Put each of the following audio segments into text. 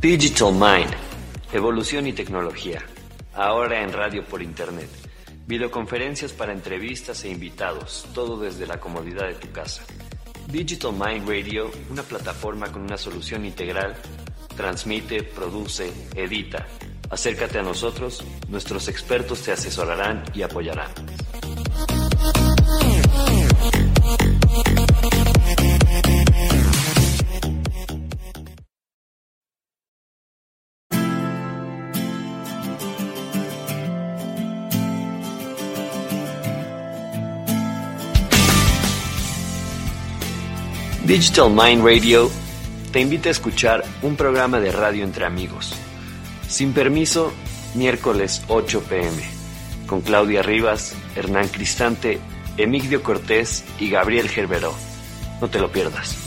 Digital Mind, evolución y tecnología. Ahora en radio por internet. Videoconferencias para entrevistas e invitados, todo desde la comodidad de tu casa. Digital Mind Radio, una plataforma con una solución integral, transmite, produce, edita. Acércate a nosotros, nuestros expertos te asesorarán y apoyarán. Digital Mind Radio te invita a escuchar un programa de radio entre amigos. Sin permiso, miércoles 8 p.m. con Claudia Rivas, Hernán Cristante, Emigdio Cortés y Gabriel Gerberó. No te lo pierdas.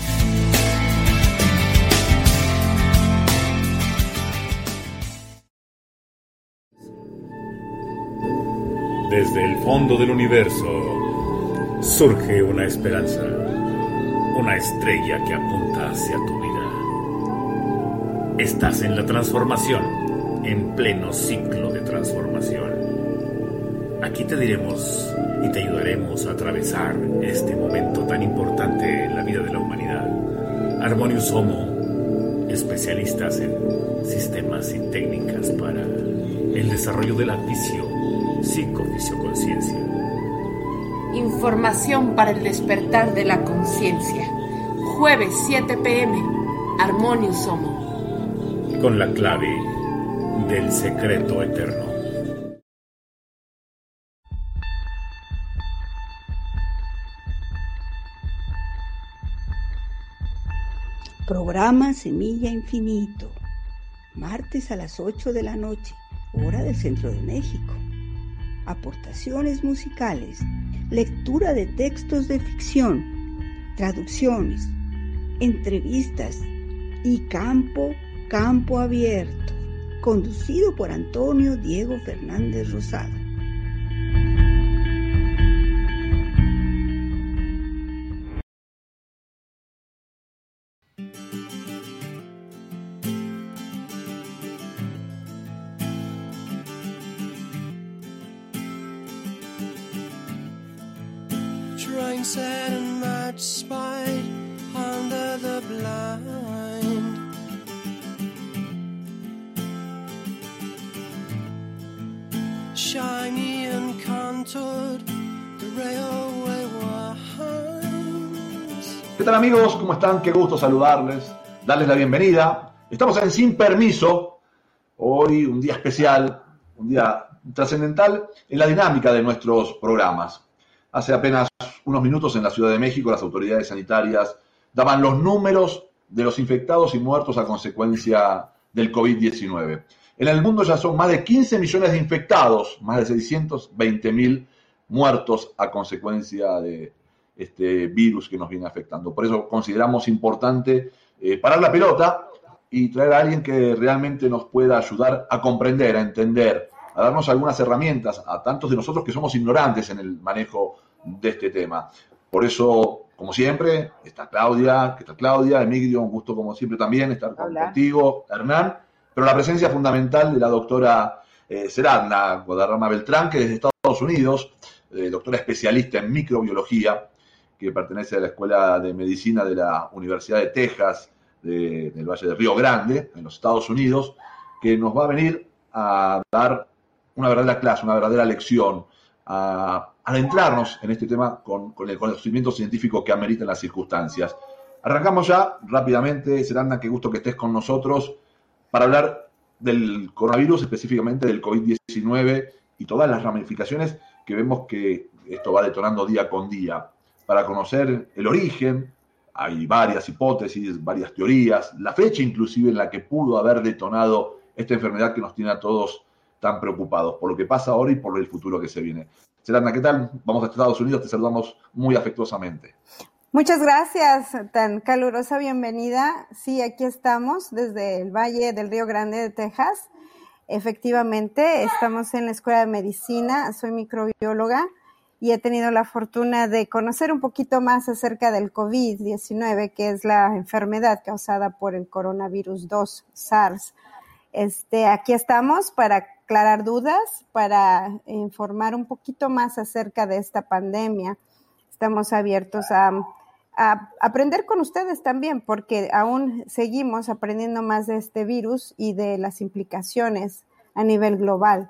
Desde el fondo del universo surge una esperanza. Una estrella que apunta hacia tu vida. Estás en la transformación, en pleno ciclo de transformación. Aquí te diremos y te ayudaremos a atravesar este momento tan importante en la vida de la humanidad. Harmonious Homo, especialistas en sistemas y técnicas para el desarrollo de la psicofisioconciencia. Información para el despertar de la conciencia. Jueves 7 p.m. Harmonious Homo. Con la clave del secreto eterno. Programa Semilla Infinito. Martes a las 8 de la noche, hora del Centro de México. Aportaciones musicales, lectura de textos de ficción, traducciones, entrevistas y campo abierto, conducido por Antonio Diego Fernández Rosado. Set and match spite under the blind. Shiny and contoured, the railway winds. ¿Qué tal, amigos? ¿Cómo están? Qué gusto saludarles, darles la bienvenida. Estamos en Sin Permiso, hoy un día especial, un día trascendental en la dinámica de nuestros programas. Hace apenas unos minutos en la Ciudad de México las autoridades sanitarias daban los números de los infectados y muertos a consecuencia del COVID-19. En el mundo ya son más de 15 millones de infectados, más de 620.000 muertos a consecuencia de este virus que nos viene afectando. Por eso consideramos importante parar la pelota y traer a alguien que realmente nos pueda ayudar a comprender, a entender, a darnos algunas herramientas a tantos de nosotros que somos ignorantes en el manejo de este tema. Por eso, como siempre, está Claudia. ¿Qué tal, Claudia? Emigdio, un gusto como siempre también estar contigo, Hernán. Pero la presencia fundamental de la doctora Seradna Guadarrama Beltrán, que desde Estados Unidos, doctora especialista en microbiología, que pertenece a la Escuela de Medicina de la Universidad de Texas, del Valle de Río Grande, en los Estados Unidos, que nos va a venir a dar una verdadera clase, una verdadera lección, a adentrarnos en este tema con el conocimiento científico que ameritan las circunstancias. Arrancamos ya rápidamente. Seradna, qué gusto que estés con nosotros para hablar del coronavirus, específicamente del COVID-19 y todas las ramificaciones que vemos que esto va detonando día con día. Para conocer el origen, hay varias hipótesis, varias teorías, la fecha inclusive en la que pudo haber detonado esta enfermedad que nos tiene a todos tan preocupados por lo que pasa ahora y por el futuro que se viene. Seradna, ¿qué tal? Vamos a Estados Unidos, te saludamos muy afectuosamente. Muchas gracias, tan calurosa bienvenida. Sí, aquí estamos desde el Valle del Río Grande de Texas. Efectivamente, estamos en la Escuela de Medicina, soy microbióloga y he tenido la fortuna de conocer un poquito más acerca del COVID-19, que es la enfermedad causada por el coronavirus 2, SARS. Aquí estamos para aclarar dudas, para informar un poquito más acerca de esta pandemia. Estamos abiertos a aprender con ustedes también, porque aún seguimos aprendiendo más de este virus y de las implicaciones a nivel global.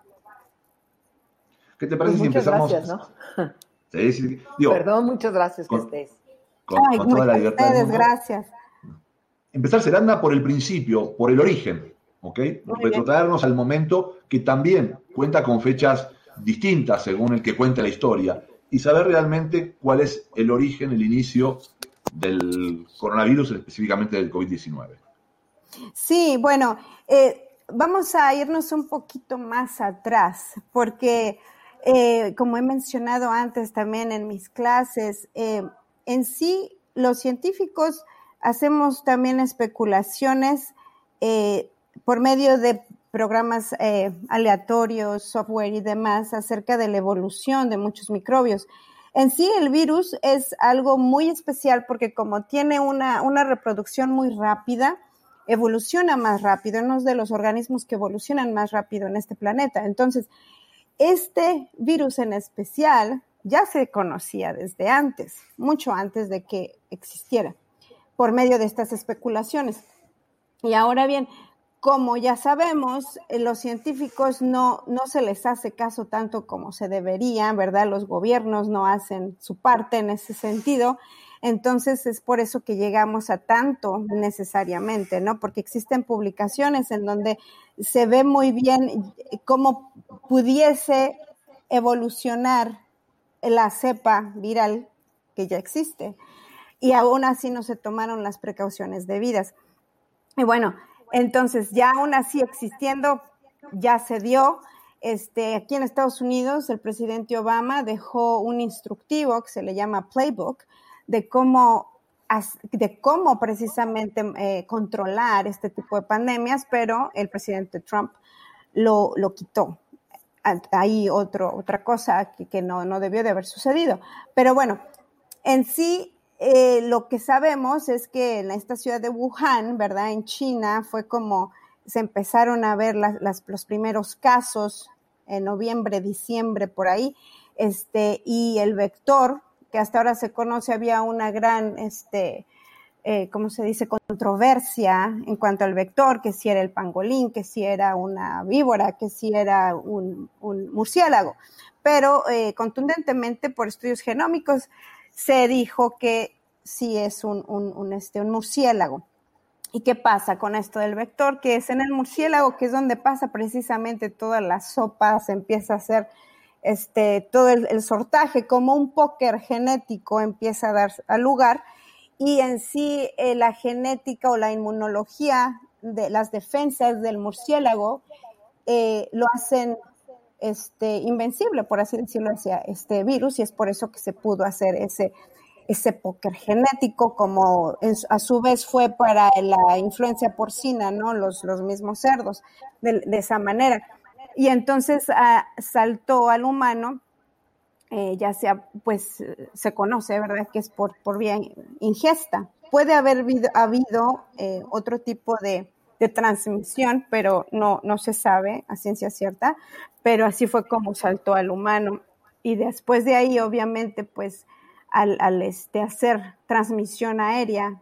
¿Qué te parece Pues si empezamos? Muchas gracias, ¿no? Sí, digo, Perdón, muchas gracias que estés. Con toda la libertad del mundo. Gracias. Empezar, Seranda, por el principio, por el origen, ¿ok? Retrotraernos al momento que también cuenta con fechas distintas según el que cuenta la historia y saber realmente cuál es el origen, el inicio del coronavirus, específicamente del COVID-19. Sí, bueno, vamos a irnos un poquito más atrás, porque como he mencionado antes también en mis clases, en sí los científicos hacemos también especulaciones por medio de programas aleatorios, software y demás acerca de la evolución de muchos microbios. En sí el virus es algo muy especial porque como tiene una reproducción muy rápida, evoluciona más rápido, es uno de los organismos que evolucionan más rápido en este planeta. Entonces, este virus en especial ya se conocía desde antes, mucho antes de que existiera, por medio de estas especulaciones. Y ahora bien, como ya sabemos, los científicos no se les hace caso tanto como se debería, ¿verdad? Los gobiernos no hacen su parte en ese sentido. Entonces es por eso que llegamos a tanto necesariamente, ¿no? Porque existen publicaciones en donde se ve muy bien cómo pudiese evolucionar la cepa viral que ya existe. Y aún así no se tomaron las precauciones debidas. Y bueno, entonces ya aún así existiendo, ya se dio. Aquí en Estados Unidos el presidente Obama dejó un instructivo que se le llama Playbook, de cómo precisamente controlar este tipo de pandemias, pero el presidente Trump lo quitó. Hay otra cosa que no debió de haber sucedido. Pero bueno, en sí lo que sabemos es que en esta ciudad de Wuhan, ¿verdad? En China fue como se empezaron a ver los primeros casos en noviembre, diciembre, por ahí, y el vector que hasta ahora se conoce, había una gran, ¿cómo se dice?, controversia en cuanto al vector, que si era el pangolín, que si era una víbora, que si era un murciélago. Pero contundentemente, por estudios genómicos, se dijo que sí es un murciélago. ¿Y qué pasa con esto del vector? Que es en el murciélago, que es donde pasa precisamente toda la sopa, se empieza a hacer todo el sortaje, como un póker genético empieza a dar lugar, y en sí la genética o la inmunología de las defensas del murciélago lo hacen invencible, por así decirlo, hacia este virus, y es por eso que se pudo hacer ese póker genético, como a su vez fue para la influencia porcina, ¿no? Los mismos cerdos, de esa manera. Y entonces saltó al humano, ya sea, pues, se conoce, ¿verdad?, que es por vía ingesta. Puede haber habido otro tipo de transmisión, pero no se sabe a ciencia cierta, pero así fue como saltó al humano. Y después de ahí, obviamente, pues, al hacer transmisión aérea,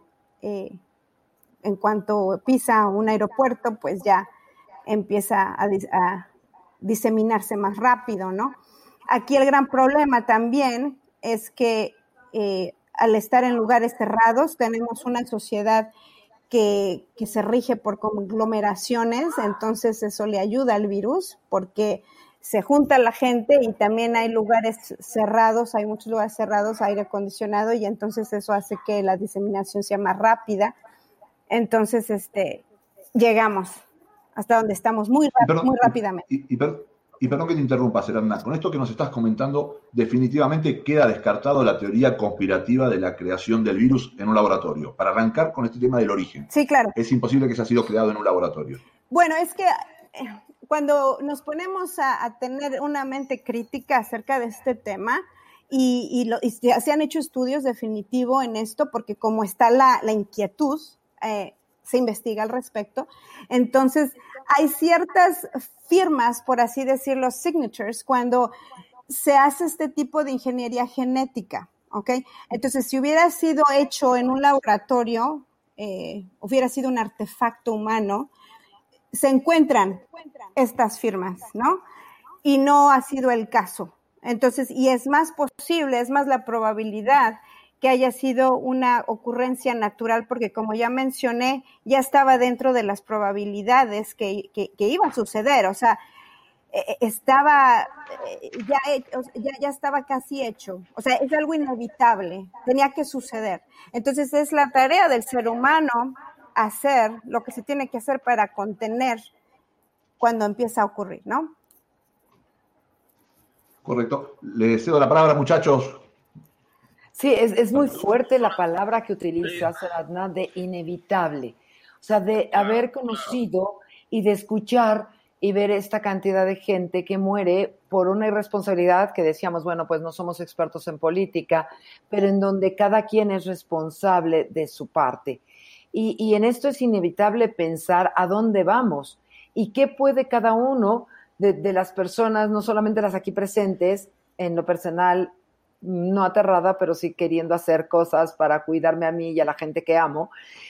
en cuanto pisa un aeropuerto, pues ya empieza a diseminarse más rápido, ¿no? Aquí el gran problema también es que al estar en lugares cerrados tenemos una sociedad que se rige por conglomeraciones, entonces eso le ayuda al virus porque se junta la gente y también hay lugares cerrados, hay muchos lugares cerrados, aire acondicionado, y entonces eso hace que la diseminación sea más rápida. Entonces llegamos hasta donde estamos muy rápidamente. Y perdón que te interrumpa, Serena, con esto que nos estás comentando, definitivamente queda descartado la teoría conspirativa de la creación del virus en un laboratorio. Para arrancar con este tema del origen. Sí, claro. Es imposible que se haya sido creado en un laboratorio. Bueno, es que cuando nos ponemos a tener una mente crítica acerca de este tema y se han hecho estudios definitivo en esto, porque como está la inquietud, se investiga al respecto. Entonces, hay ciertas firmas, por así decirlo, signatures, cuando se hace este tipo de ingeniería genética, ¿ok? Entonces, si hubiera sido hecho en un laboratorio, hubiera sido un artefacto humano, se encuentran estas firmas, ¿no? Y no ha sido el caso. Entonces, y es más posible, es más la probabilidad que haya sido una ocurrencia natural, porque como ya mencioné, ya estaba dentro de las probabilidades que iba a suceder, o sea, estaba ya estaba casi hecho, o sea, es algo inevitable, tenía que suceder. Entonces es la tarea del ser humano hacer lo que se tiene que hacer para contener cuando empieza a ocurrir, ¿no? Correcto. Le cedo la palabra, muchachos. Sí, es muy fuerte la palabra que utilizas, Adnan, de inevitable. O sea, de haber conocido y de escuchar y ver esta cantidad de gente que muere por una irresponsabilidad que decíamos, bueno, pues no somos expertos en política, pero en donde cada quien es responsable de su parte. Y en esto es inevitable pensar a dónde vamos y qué puede cada uno de las personas, no solamente las aquí presentes, en lo personal, no aterrada, pero sí queriendo hacer cosas para cuidarme a mí y a la gente que amo.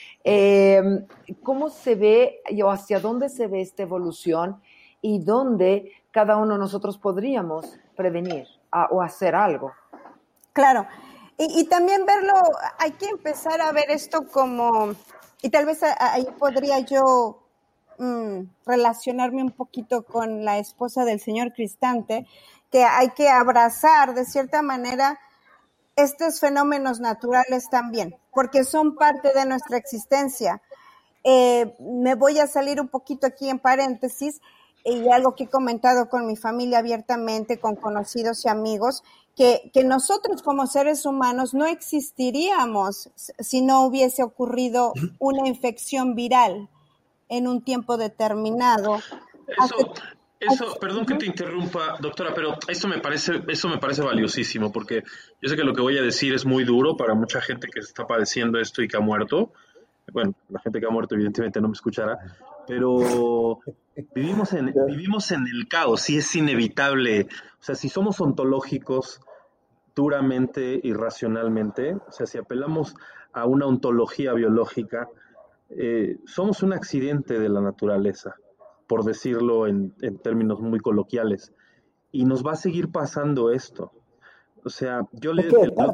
¿Cómo se ve o hacia dónde se ve esta evolución y dónde cada uno de nosotros podríamos prevenir o hacer algo? Claro, y también verlo, hay que empezar a ver esto como, y tal vez ahí podría yo relacionarme un poquito con la esposa del señor Cristante, que hay que abrazar de cierta manera estos fenómenos naturales también, porque son parte de nuestra existencia. Me voy a salir un poquito aquí en paréntesis, y algo que he comentado con mi familia abiertamente, con conocidos y amigos, que nosotros como seres humanos no existiríamos si no hubiese ocurrido una infección viral en un tiempo determinado. Eso, perdón que te interrumpa, doctora, pero eso me parece valiosísimo, porque yo sé que lo que voy a decir es muy duro para mucha gente que está padeciendo esto y que ha muerto. Bueno, la gente que ha muerto evidentemente no me escuchará, pero vivimos en el caos y es inevitable. O sea, si somos ontológicos duramente y racionalmente, o sea, si apelamos a una ontología biológica, somos un accidente de la naturaleza, por decirlo en términos muy coloquiales, y nos va a seguir pasando esto. O sea, yo le...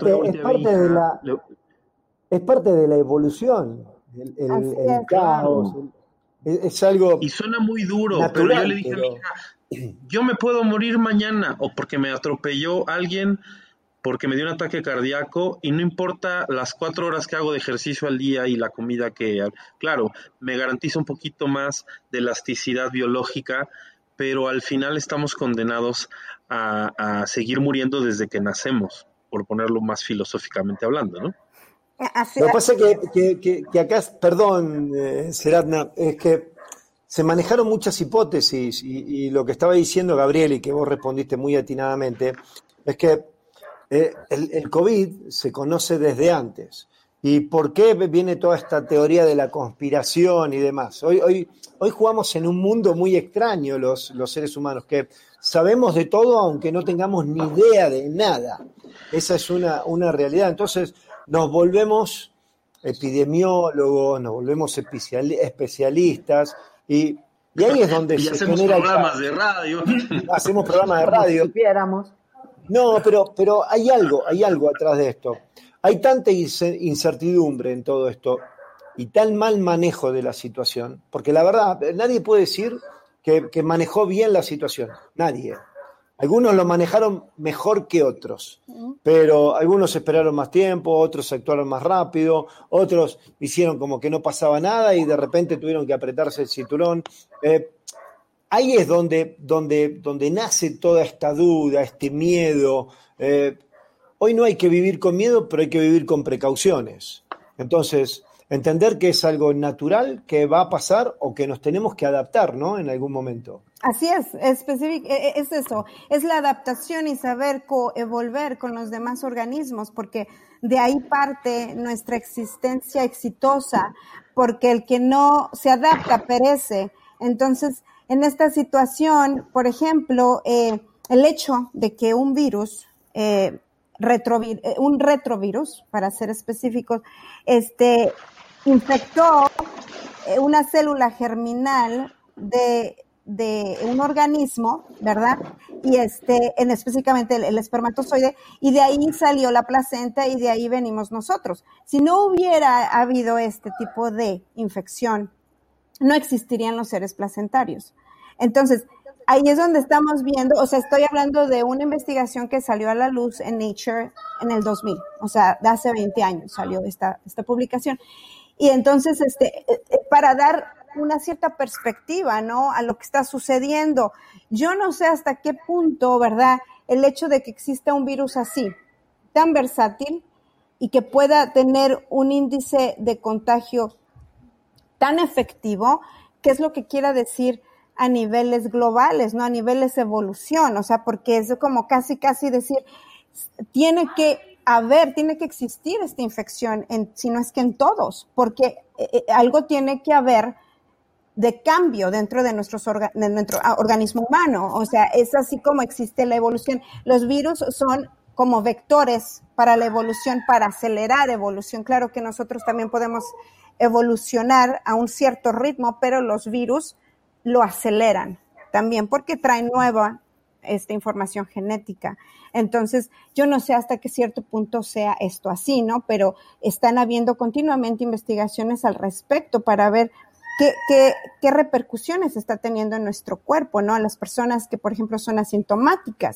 Es parte de la evolución, el caos, es algo... Y suena muy duro, natural, pero yo le dije a mi hija, yo me puedo morir mañana, o porque me atropelló alguien, porque me dio un ataque cardíaco, y no importa las 4 horas que hago de ejercicio al día y la comida que... Claro, me garantiza un poquito más de elasticidad biológica, pero al final estamos condenados a seguir muriendo desde que nacemos, por ponerlo más filosóficamente hablando, ¿no? Lo que pasa es que acá, perdón, Seradna, es que se manejaron muchas hipótesis y lo que estaba diciendo Gabriel y que vos respondiste muy atinadamente, es que el COVID se conoce desde antes. ¿Y por qué viene toda esta teoría de la conspiración y demás? Hoy jugamos en un mundo muy extraño los seres humanos, que sabemos de todo aunque no tengamos ni idea de nada. Esa es una realidad. Entonces nos volvemos epidemiólogos, nos volvemos especialistas y ahí es donde y se hacemos genera programas de radio. Hacemos programas de radio. Si supiéramos. No, pero hay algo atrás de esto. Hay tanta incertidumbre en todo esto y tan mal manejo de la situación, porque la verdad, nadie puede decir que manejó bien la situación, nadie. Algunos lo manejaron mejor que otros, pero algunos esperaron más tiempo, otros actuaron más rápido, otros hicieron como que no pasaba nada y de repente tuvieron que apretarse el cinturón. Ahí es donde nace toda esta duda, este miedo. Hoy no hay que vivir con miedo, pero hay que vivir con precauciones. Entonces, entender que es algo natural, que va a pasar o que nos tenemos que adaptar, ¿no? En algún momento. Así es eso, es la adaptación y saber coevolver con los demás organismos, porque de ahí parte nuestra existencia exitosa, porque el que no se adapta perece. Entonces, en esta situación, por ejemplo, el hecho de que un virus, un retrovirus, para ser específicos, infectó una célula germinal de un organismo, ¿verdad? Y específicamente el espermatozoide, y de ahí salió la placenta y de ahí venimos nosotros. Si no hubiera habido este tipo de infección, no existirían los seres placentarios. Entonces, ahí es donde estamos viendo, o sea, estoy hablando de una investigación que salió a la luz en Nature en el 2000, o sea, de hace 20 años salió esta publicación. Y entonces, para dar una cierta perspectiva, ¿no?, a lo que está sucediendo. Yo no sé hasta qué punto, ¿verdad?, el hecho de que exista un virus así, tan versátil, y que pueda tener un índice de contagio tan efectivo, ¿qué es lo que quiera decir a niveles globales, no a niveles evolución? O sea, porque es como casi decir, tiene que existir esta infección, si no es que en todos, porque algo tiene que haber de cambio dentro de nuestro organismo humano. O sea, es así como existe la evolución. Los virus son como vectores para la evolución, para acelerar evolución. Claro que nosotros también podemos evolucionar a un cierto ritmo, pero los virus lo aceleran también porque traen nueva información genética. Entonces, yo no sé hasta qué cierto punto sea esto así, ¿no? Pero están habiendo continuamente investigaciones al respecto para ver qué repercusiones está teniendo en nuestro cuerpo, ¿no? A las personas que, por ejemplo, son asintomáticas.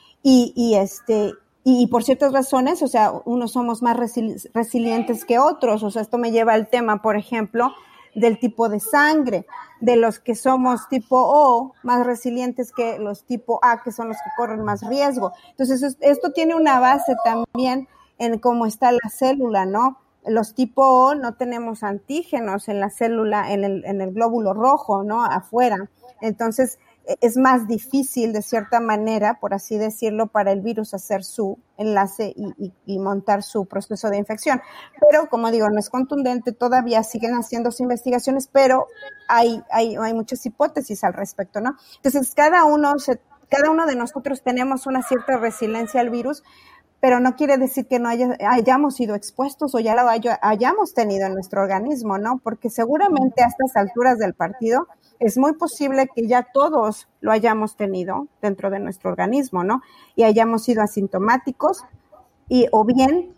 Y por ciertas razones, o sea, unos somos más resilientes que otros. O sea, esto me lleva al tema, por ejemplo, del tipo de sangre, de los que somos tipo O, más resilientes que los tipo A, que son los que corren más riesgo. Entonces, esto tiene una base también en cómo está la célula, ¿no? Los tipo O no tenemos antígenos en la célula, en el glóbulo rojo, ¿no?, afuera. Entonces, es más difícil, de cierta manera, por así decirlo, para el virus hacer su enlace y montar su proceso de infección. Pero, como digo, no es contundente, todavía siguen haciéndose investigaciones, pero hay muchas hipótesis al respecto, ¿no? Entonces, cada uno de nosotros tenemos una cierta resiliencia al virus, pero no quiere decir que no hayamos sido expuestos o ya lo hayamos tenido en nuestro organismo, ¿no? Porque seguramente a estas alturas del partido es muy posible que ya todos lo hayamos tenido dentro de nuestro organismo, ¿no? Y hayamos sido asintomáticos o bien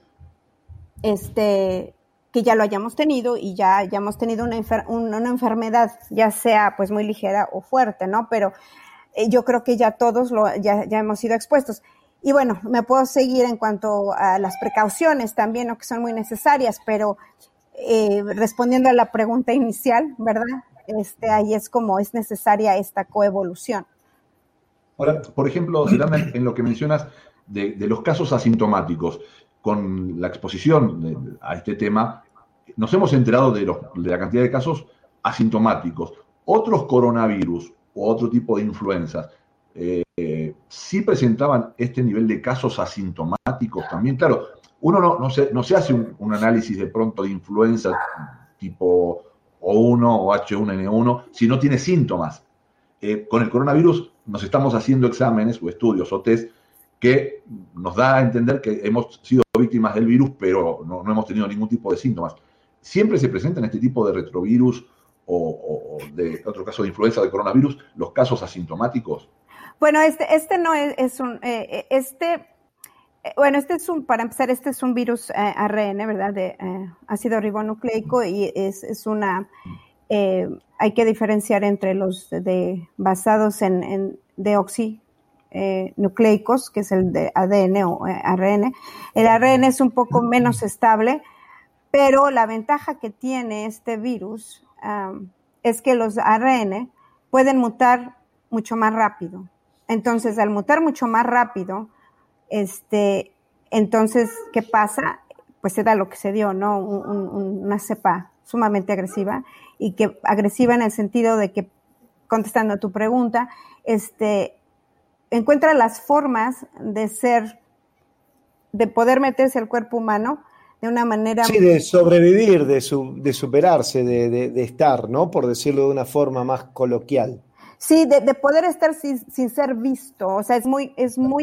que ya lo hayamos tenido y ya hayamos tenido una enfermedad, ya sea pues muy ligera o fuerte, ¿no? Pero yo creo que ya todos ya hemos sido expuestos. Y bueno, me puedo seguir en cuanto a las precauciones también, ¿no?, que son muy necesarias, pero respondiendo a la pregunta inicial, ¿verdad? Ahí es como es necesaria esta coevolución. Ahora, por ejemplo, en lo que mencionas de los casos asintomáticos, con la exposición a este tema, nos hemos enterado de la cantidad de casos asintomáticos. Otros coronavirus o otro tipo de influencias, sí presentaban este nivel de casos asintomáticos también. Claro, uno no se hace un análisis de pronto de influenza tipo O1 o H1N1 si no tiene síntomas. Con el coronavirus nos estamos haciendo exámenes o estudios o test que nos da a entender que hemos sido víctimas del virus, pero no hemos tenido ningún tipo de síntomas. ¿Siempre se presentan este tipo de retrovirus o de otro caso de influenza de coronavirus, los casos asintomáticos? Bueno, para empezar, este es un virus ARN, ¿verdad? De ácido ribonucleico, y es una, hay que diferenciar entre los basados en deoxinucleicos, que es el de ADN o ARN. El ARN es un poco menos estable, pero la ventaja que tiene este virus es que los ARN pueden mutar mucho más rápido. Entonces, al mutar mucho más rápido, entonces, ¿qué pasa? pues se da lo que se dio, ¿no? Una cepa sumamente agresiva, y que agresiva en el sentido de que, contestando a tu pregunta, encuentra las formas de poder meterse al cuerpo humano de una manera... Sí, de sobrevivir, de superarse, de estar, ¿no? Por decirlo de una forma más coloquial. Sí, de poder estar sin ser visto, o sea, es muy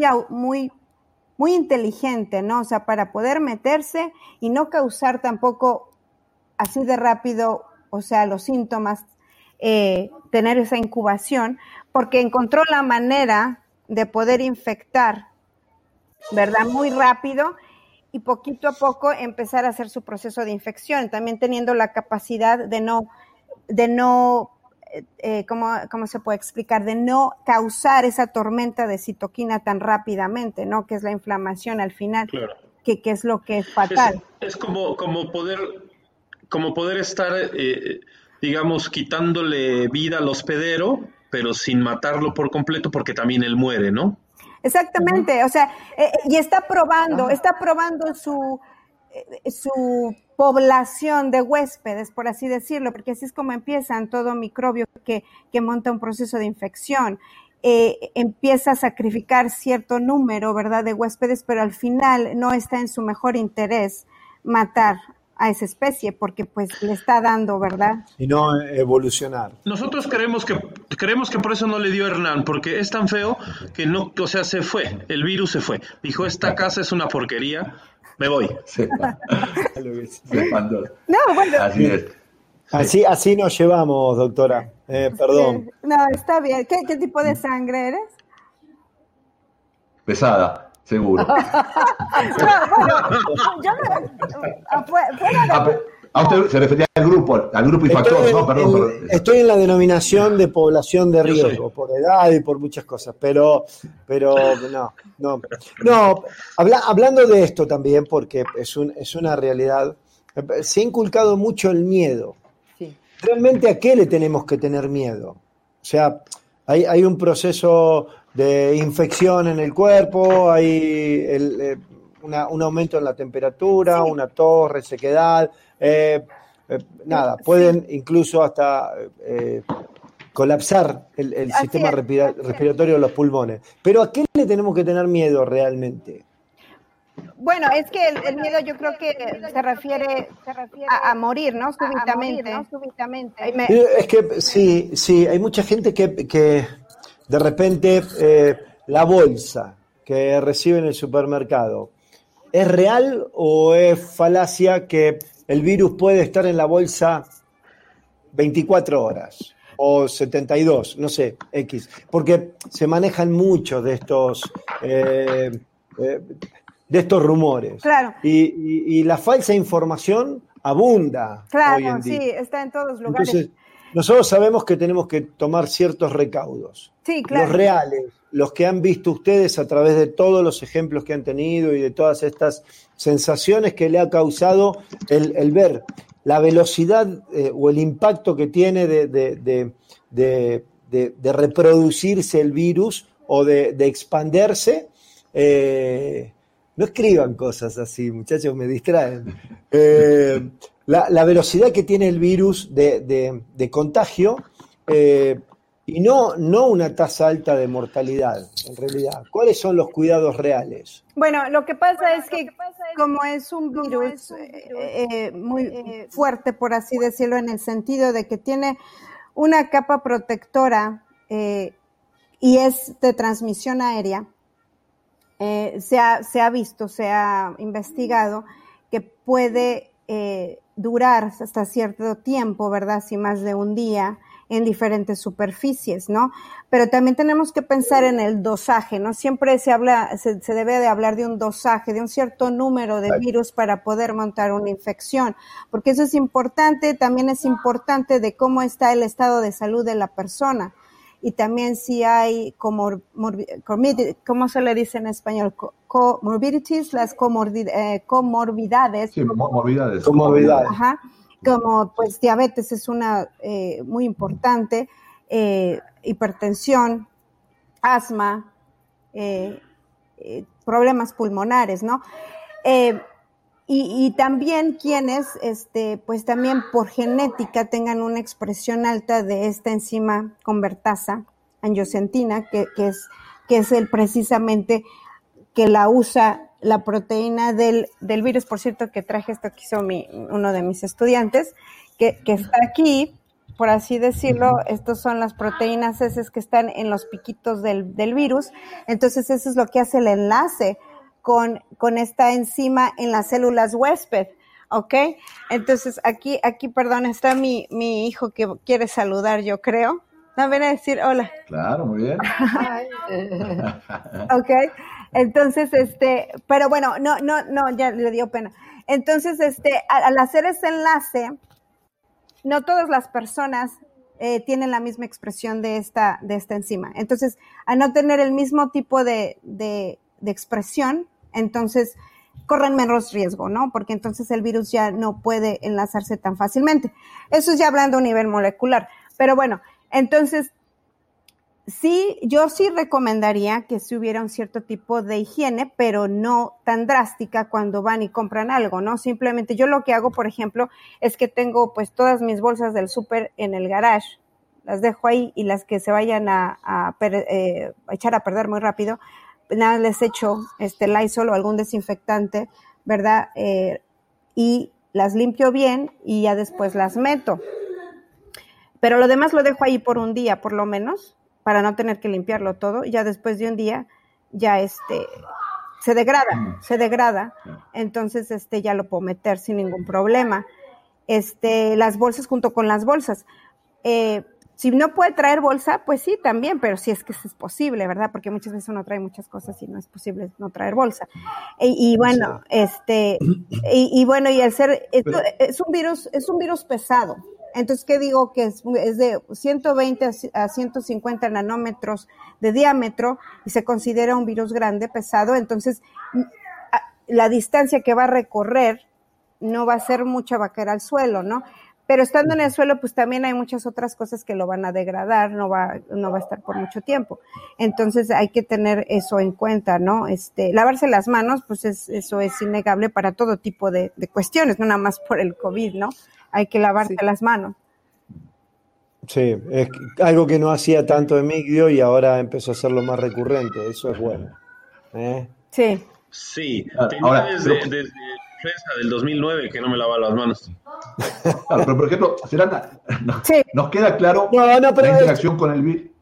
inteligente, ¿no? O sea, para poder meterse y no causar tampoco así de rápido, o sea, los síntomas, tener esa incubación, porque encontró la manera de poder infectar, ¿verdad? Muy rápido, y poquito a poco empezar a hacer su proceso de infección, también teniendo la capacidad de no ¿cómo se puede explicar? De no causar esa tormenta de citoquina tan rápidamente, ¿no? Que es la inflamación al final, claro. que es lo que es fatal. Es como poder estar, digamos, quitándole vida al hospedero, pero sin matarlo por completo, porque también él muere, ¿no? Exactamente, o sea, y está probando su población de huéspedes, por así decirlo, porque así es como empiezan todo microbio que monta un proceso de infección. Empieza a sacrificar cierto número, ¿verdad?, de huéspedes, pero al final no está en su mejor interés matar a esa especie, porque pues le está dando, ¿verdad? Y no evolucionar. Nosotros creemos que por eso no le dio a Hernán, porque es tan feo que no, o sea, se fue, el virus se fue. Dijo, esta casa es una porquería, me voy. Se espantó. No, bueno. Así es. Así nos llevamos, doctora. Perdón. Sí. No, está bien. ¿Qué tipo de sangre eres? Pesada. Seguro. A usted se refería al grupo y factor, ¿no? Perdón. Estoy en la denominación de población de riesgo, por edad y por muchas cosas, pero no. Hablando de esto también, porque es una realidad, se ha inculcado mucho el miedo. Sí. ¿Realmente a qué le tenemos que tener miedo? O sea, hay un proceso de infección en el cuerpo, hay un aumento en la temperatura, sí. Una tos, resequedad, pueden incluso hasta colapsar el sistema respiratorio de los pulmones. Pero ¿a qué le tenemos que tener miedo realmente? Bueno, es que el miedo yo creo que se refiere a morir, ¿no? Súbitamente. Es que sí, hay mucha gente que de repente la bolsa que recibe en el supermercado, ¿es real o es falacia que el virus puede estar en la bolsa 24 horas o 72, no sé, X? Porque se manejan muchos de estos rumores. Claro. Y la falsa información abunda hoy en día. Sí, está en todos lugares. Entonces, nosotros sabemos que tenemos que tomar ciertos recaudos. Sí, claro. Los reales, los que han visto ustedes a través de todos los ejemplos que han tenido y de todas estas sensaciones que le ha causado el ver la velocidad o el impacto que tiene de reproducirse el virus o de expandirse. No escriban cosas así, muchachos, me distraen. La velocidad que tiene el virus de contagio y no una tasa alta de mortalidad, en realidad. ¿Cuáles son los cuidados reales? Bueno, lo que pasa es que como es un virus muy fuerte, por así decirlo, en el sentido de que tiene una capa protectora y es de transmisión aérea, se ha visto, se ha investigado que puede durar hasta cierto tiempo, ¿verdad? Si más de un día en diferentes superficies, ¿no? Pero también tenemos que pensar en el dosaje, ¿no? Siempre se debe de hablar de un dosaje, de un cierto número de virus para poder montar una infección, porque eso es importante, también es importante de cómo está el estado de salud de la persona. Y también si hay ¿cómo se le dice en español? Comorbidities, las comorbidades. Sí, morbidades. Ajá, como pues diabetes es una muy importante, hipertensión, asma, problemas pulmonares, ¿no? Y también quienes, pues también por genética tengan una expresión alta de esta enzima convertasa, angiotentina, que es precisamente que la usa la proteína del virus. Por cierto, que traje esto que hizo uno de mis estudiantes, que está aquí, por así decirlo. Estos son las proteínas esas que están en los piquitos del virus. Entonces eso es lo que hace el enlace con esta enzima en las células huésped, ¿ok? Entonces aquí, perdón, está mi hijo que quiere saludar, yo creo. No, ven a decir hola. Claro, muy bien. Ok, entonces, pero bueno, no, ya le dio pena. Entonces, al hacer ese enlace, no todas las personas tienen la misma expresión de esta enzima. Entonces, al no tener el mismo tipo de expresión, entonces corren menos riesgo, ¿no? Porque entonces el virus ya no puede enlazarse tan fácilmente. Eso es ya hablando a nivel molecular. Pero bueno, entonces, sí, yo sí recomendaría que si hubiera un cierto tipo de higiene, pero no tan drástica cuando van y compran algo, ¿no? Simplemente yo lo que hago, por ejemplo, es que tengo pues todas mis bolsas del súper en el garage, las dejo ahí, y las que se vayan a echar a perder muy rápido, nada, les echo Lysol o algún desinfectante, ¿verdad? Y las limpio bien y ya después las meto. Pero lo demás lo dejo ahí por un día, por lo menos, para no tener que limpiarlo todo. Y ya después de un día, ya se degrada. Entonces, ya lo puedo meter sin ningún problema. Las bolsas junto con las bolsas. Si no puede traer bolsa, pues sí, también, pero sí es que es posible, ¿verdad? Porque muchas veces uno trae muchas cosas y no es posible no traer bolsa. Y bueno, y bueno, y el ser, es un virus pesado. Entonces, ¿qué digo? Que es de 120 a 150 nanómetros de diámetro y se considera un virus grande, pesado. Entonces, la distancia que va a recorrer no va a ser mucha, va a caer al suelo, ¿no? Pero estando en el suelo, pues también hay muchas otras cosas que lo van a degradar, no va a estar por mucho tiempo. Entonces hay que tener eso en cuenta, ¿no? Lavarse las manos, pues eso es innegable para todo tipo de cuestiones, no nada más por el COVID, ¿no? Hay que lavarse las manos. Sí, es algo que no hacía tanto Emigdio y ahora empezó a hacerlo más recurrente, eso es bueno. Sí. Sí, Ahora, desde influenza del 2009 que no me lavaba las manos. Claro, pero por ejemplo, Serena, nos queda claro pero la interacción con el virus.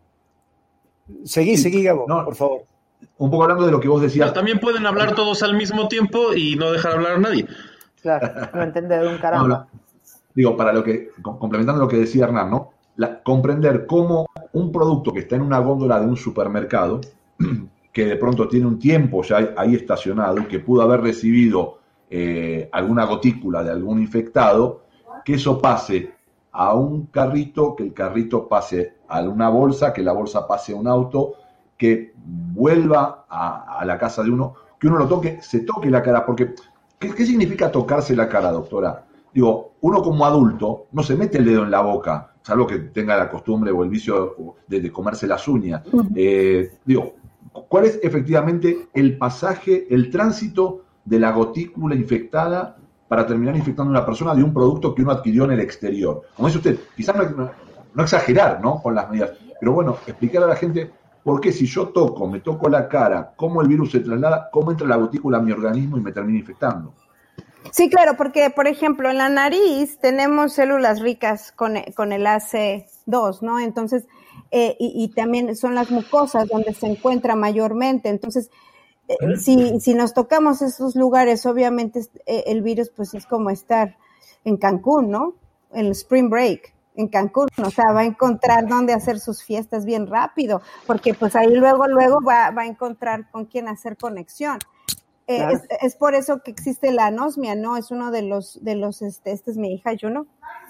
Seguí, Gabo, por favor. Un poco hablando de lo que vos decías. Pero también pueden hablar todos al mismo tiempo y no dejar hablar a nadie. Claro, no entender un caramba. Digo, complementando lo que decía Hernán, ¿no? Comprender cómo un producto que está en una góndola de un supermercado, que de pronto tiene un tiempo ya ahí estacionado y que pudo haber recibido alguna gotícula de algún infectado, que eso pase a un carrito, que el carrito pase a una bolsa, que la bolsa pase a un auto, que vuelva a la casa de uno, que uno lo toque, se toque la cara, porque ¿qué significa tocarse la cara, doctora? Digo, uno como adulto no se mete el dedo en la boca, salvo que tenga la costumbre o el vicio de comerse las uñas. Digo, ¿cuál es efectivamente el pasaje, el tránsito de la gotícula infectada para terminar infectando a una persona de un producto que uno adquirió en el exterior? Como dice usted, quizás no exagerar, ¿no?, con las medidas, pero bueno, explicar a la gente por qué si yo me toco la cara, cómo el virus se traslada, cómo entra la gotícula a mi organismo y me termina infectando. Sí, claro, porque, por ejemplo, en la nariz tenemos células ricas con el AC2, ¿no? Entonces, y también son las mucosas donde se encuentra mayormente. Entonces, si nos tocamos esos lugares, obviamente el virus pues es como estar en Cancún, ¿no? En el Spring Break, en Cancún, o sea, va a encontrar dónde hacer sus fiestas bien rápido, porque pues ahí luego va a encontrar con quién hacer conexión. Claro. Es por eso que existe la anosmia, ¿no? Es uno de los esta es mi hija, Juno.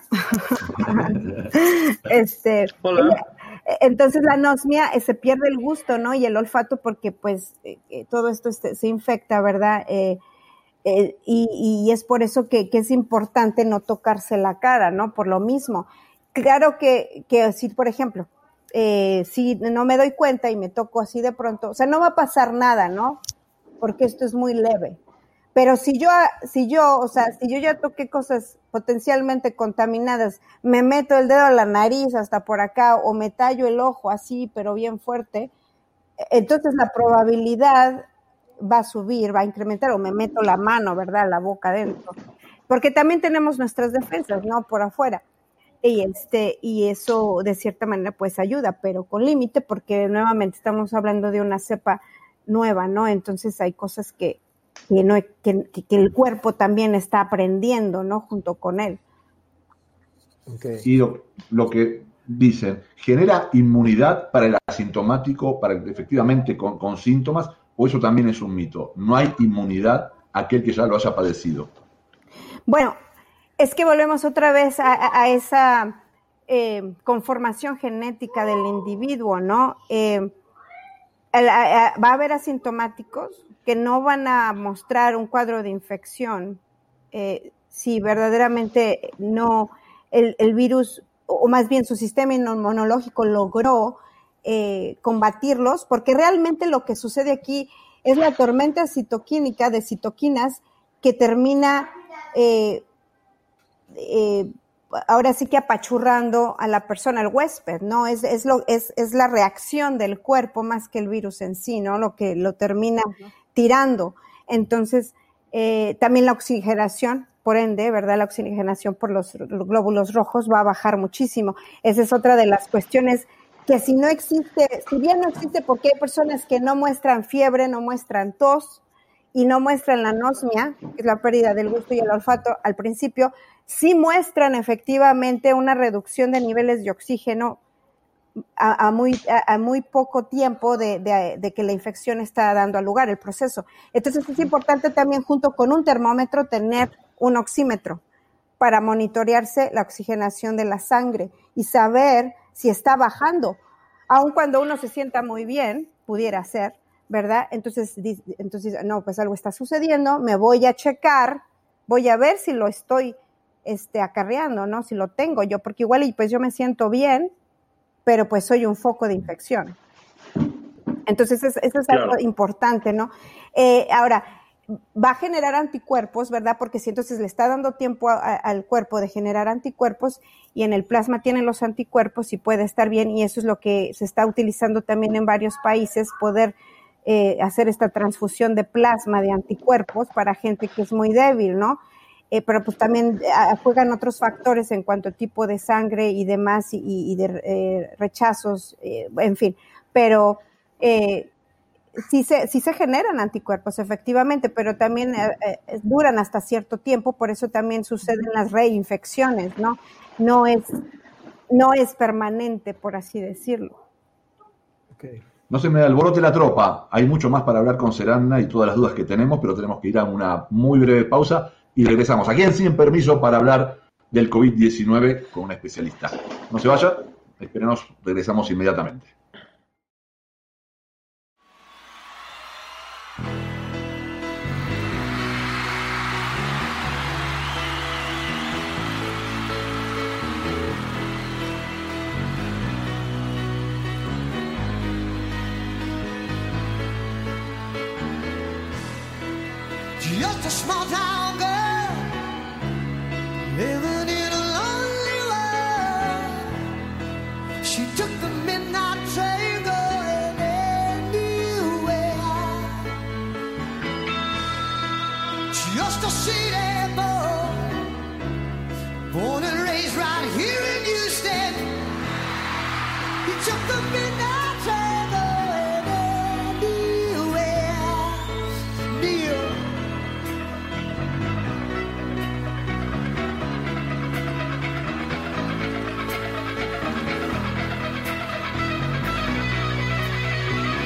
Hola. Entonces la anosmia se pierde el gusto, ¿no? Y el olfato porque pues todo esto se infecta, ¿verdad? Y es por eso que es importante no tocarse la cara, ¿no? Por lo mismo. Claro que si, por ejemplo, si no me doy cuenta y me toco así de pronto, o sea, no va a pasar nada, ¿no? Porque esto es muy leve. Pero si yo ya toqué cosas potencialmente contaminadas, me meto el dedo a la nariz hasta por acá o me tallo el ojo así, pero bien fuerte, entonces la probabilidad va a subir, va a incrementar, o me meto la mano, ¿verdad?, la boca adentro. Porque también tenemos nuestras defensas, ¿no?, por afuera. Y eso de cierta manera pues ayuda, pero con límite, porque nuevamente estamos hablando de una cepa nueva, ¿no? Entonces hay cosas que el cuerpo también está aprendiendo, ¿no?, junto con él. Okay. Y lo que dicen, ¿genera inmunidad para el asintomático, para efectivamente con síntomas, o eso también es un mito? ¿No hay inmunidad a aquel que ya lo haya padecido? Bueno, es que volvemos otra vez a esa conformación genética del individuo, ¿no? Va a haber asintomáticos que no van a mostrar un cuadro de infección si verdaderamente no el virus, o más bien su sistema inmunológico logró combatirlos, porque realmente lo que sucede aquí es la tormenta citoquínica de citoquinas que termina ahora sí que apachurrando a la persona, al huésped, ¿no? Es la reacción del cuerpo más que el virus en sí, ¿no? Lo que lo termina tirando. Entonces, también la oxigenación, por ende, ¿verdad? La oxigenación por los glóbulos rojos va a bajar muchísimo. Esa es otra de las cuestiones que si bien no existe, porque hay personas que no muestran fiebre, no muestran tos y no muestran la anosmia, que es la pérdida del gusto y el olfato al principio, sí muestran efectivamente una reducción de niveles de oxígeno a muy poco tiempo de que la infección está dando lugar, el proceso. Entonces es importante también, junto con un termómetro, tener un oxímetro para monitorearse la oxigenación de la sangre y saber si está bajando. Aun cuando uno se sienta muy bien, pudiera ser, ¿verdad? Entonces, no, pues algo está sucediendo, me voy a checar, voy a ver si lo estoy acarreando, ¿no? Si lo tengo yo, porque igual y pues yo me siento bien, pero pues soy un foco de infección. Entonces, eso es algo importante, ¿no? Ahora, va a generar anticuerpos, ¿verdad? Porque si entonces le está dando tiempo al cuerpo de generar anticuerpos, y en el plasma tienen los anticuerpos y puede estar bien, y eso es lo que se está utilizando también en varios países, poder hacer esta transfusión de plasma de anticuerpos para gente que es muy débil, ¿no? Pero pues también juegan otros factores en cuanto a tipo de sangre y demás, y de rechazos, en fin, pero sí se generan anticuerpos efectivamente, pero también duran hasta cierto tiempo, por eso también suceden las reinfecciones, ¿no? No es permanente, por así decirlo. Okay. No se me alborote la tropa, hay mucho más para hablar con Seradna y todas las dudas que tenemos, pero tenemos que ir a una muy breve pausa y regresamos aquí en Sin Permiso para hablar del COVID-19 con una especialista. No se vaya, espérenos, regresamos inmediatamente. Just a small town girl living in a lonely world. She took the midnight train going anywhere. Just a city boy, born and raised right here in Houston. He took the midnight train going anywhere. Neil.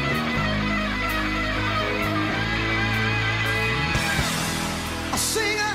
Sing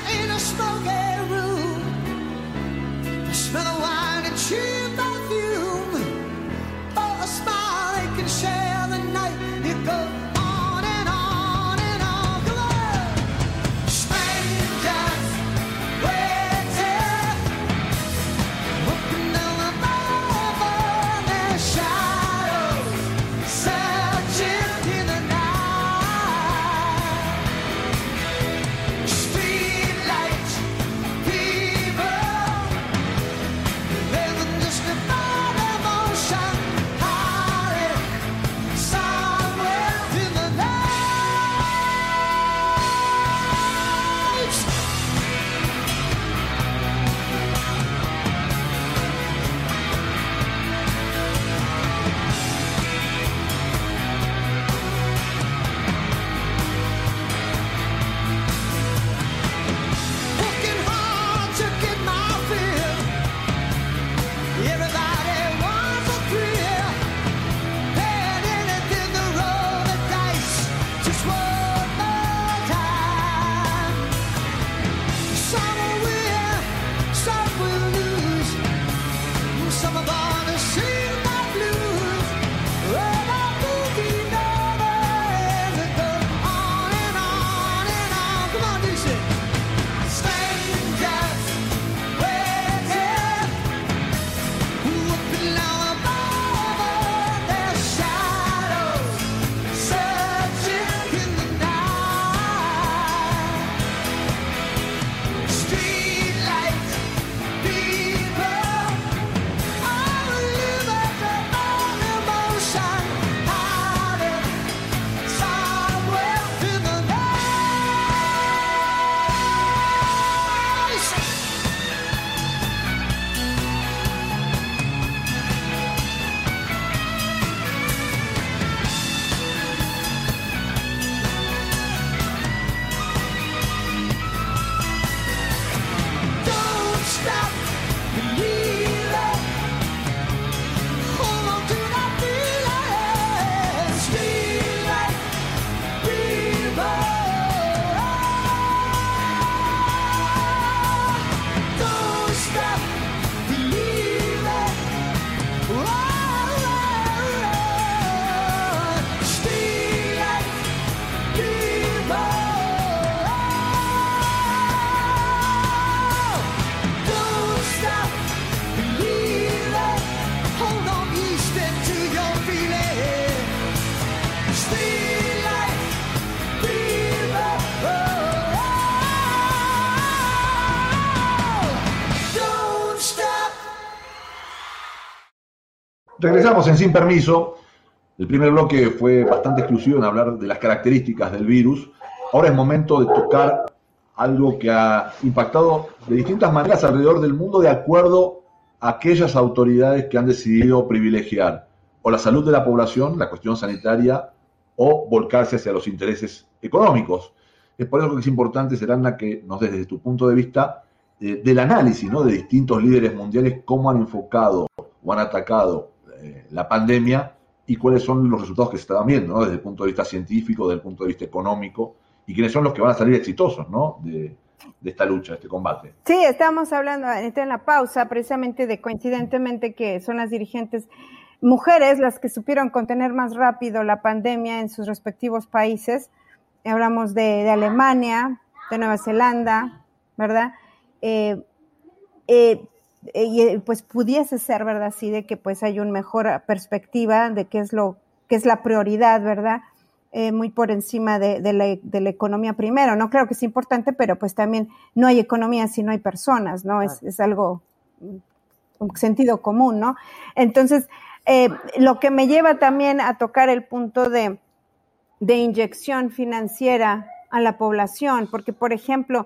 Regresamos en Sin Permiso. El primer bloque fue bastante exclusivo en hablar de las características del virus. Ahora es momento de tocar algo que ha impactado de distintas maneras alrededor del mundo de acuerdo a aquellas autoridades que han decidido privilegiar o la salud de la población, la cuestión sanitaria, o volcarse hacia los intereses económicos. Es por eso que es importante, Serana, que nos des desde tu punto de vista del análisis, ¿no?, de distintos líderes mundiales, cómo han enfocado o han atacado la pandemia y cuáles son los resultados que se están viendo, ¿no?, desde el punto de vista científico, desde el punto de vista económico, y quiénes son los que van a salir exitosos, ¿no?, de esta lucha, de este combate. Sí, estábamos hablando en la pausa precisamente de, coincidentemente, que son las dirigentes mujeres las que supieron contener más rápido la pandemia en sus respectivos países. Hablamos de Alemania, de Nueva Zelanda, ¿verdad? Pues pudiese ser, ¿verdad? Sí, de que pues hay una mejor perspectiva de qué es la prioridad, ¿verdad? Muy por encima de la economía primero, ¿no? Claro que es importante, pero pues también no hay economía si no hay personas, ¿no? Es algo, un sentido común, ¿no? Entonces, lo que me lleva también a tocar el punto de inyección financiera a la población, porque, por ejemplo,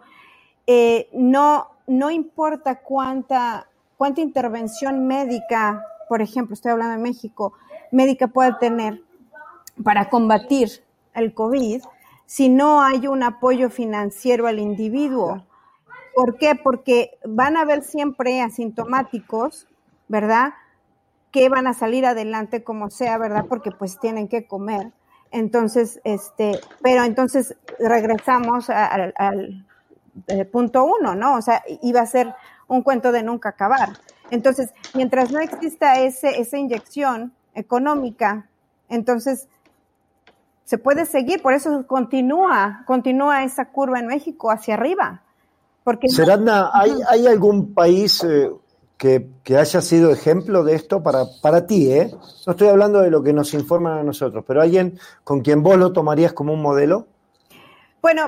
no importa cuánta intervención médica, por ejemplo, estoy hablando de México, médica pueda tener para combatir el COVID, si no hay un apoyo financiero al individuo. ¿Por qué? Porque van a haber siempre asintomáticos, ¿verdad?, que van a salir adelante como sea, ¿verdad?, porque pues tienen que comer. Entonces, pero entonces regresamos al punto 1, ¿no? O sea, iba a ser un cuento de nunca acabar. Entonces, mientras no exista esa inyección económica, entonces se puede seguir, por eso continúa esa curva en México hacia arriba. Porque Serana, ¿hay algún país que haya sido ejemplo de esto para ti, No estoy hablando de lo que nos informan a nosotros, pero alguien con quien vos lo tomarías como un modelo? Bueno,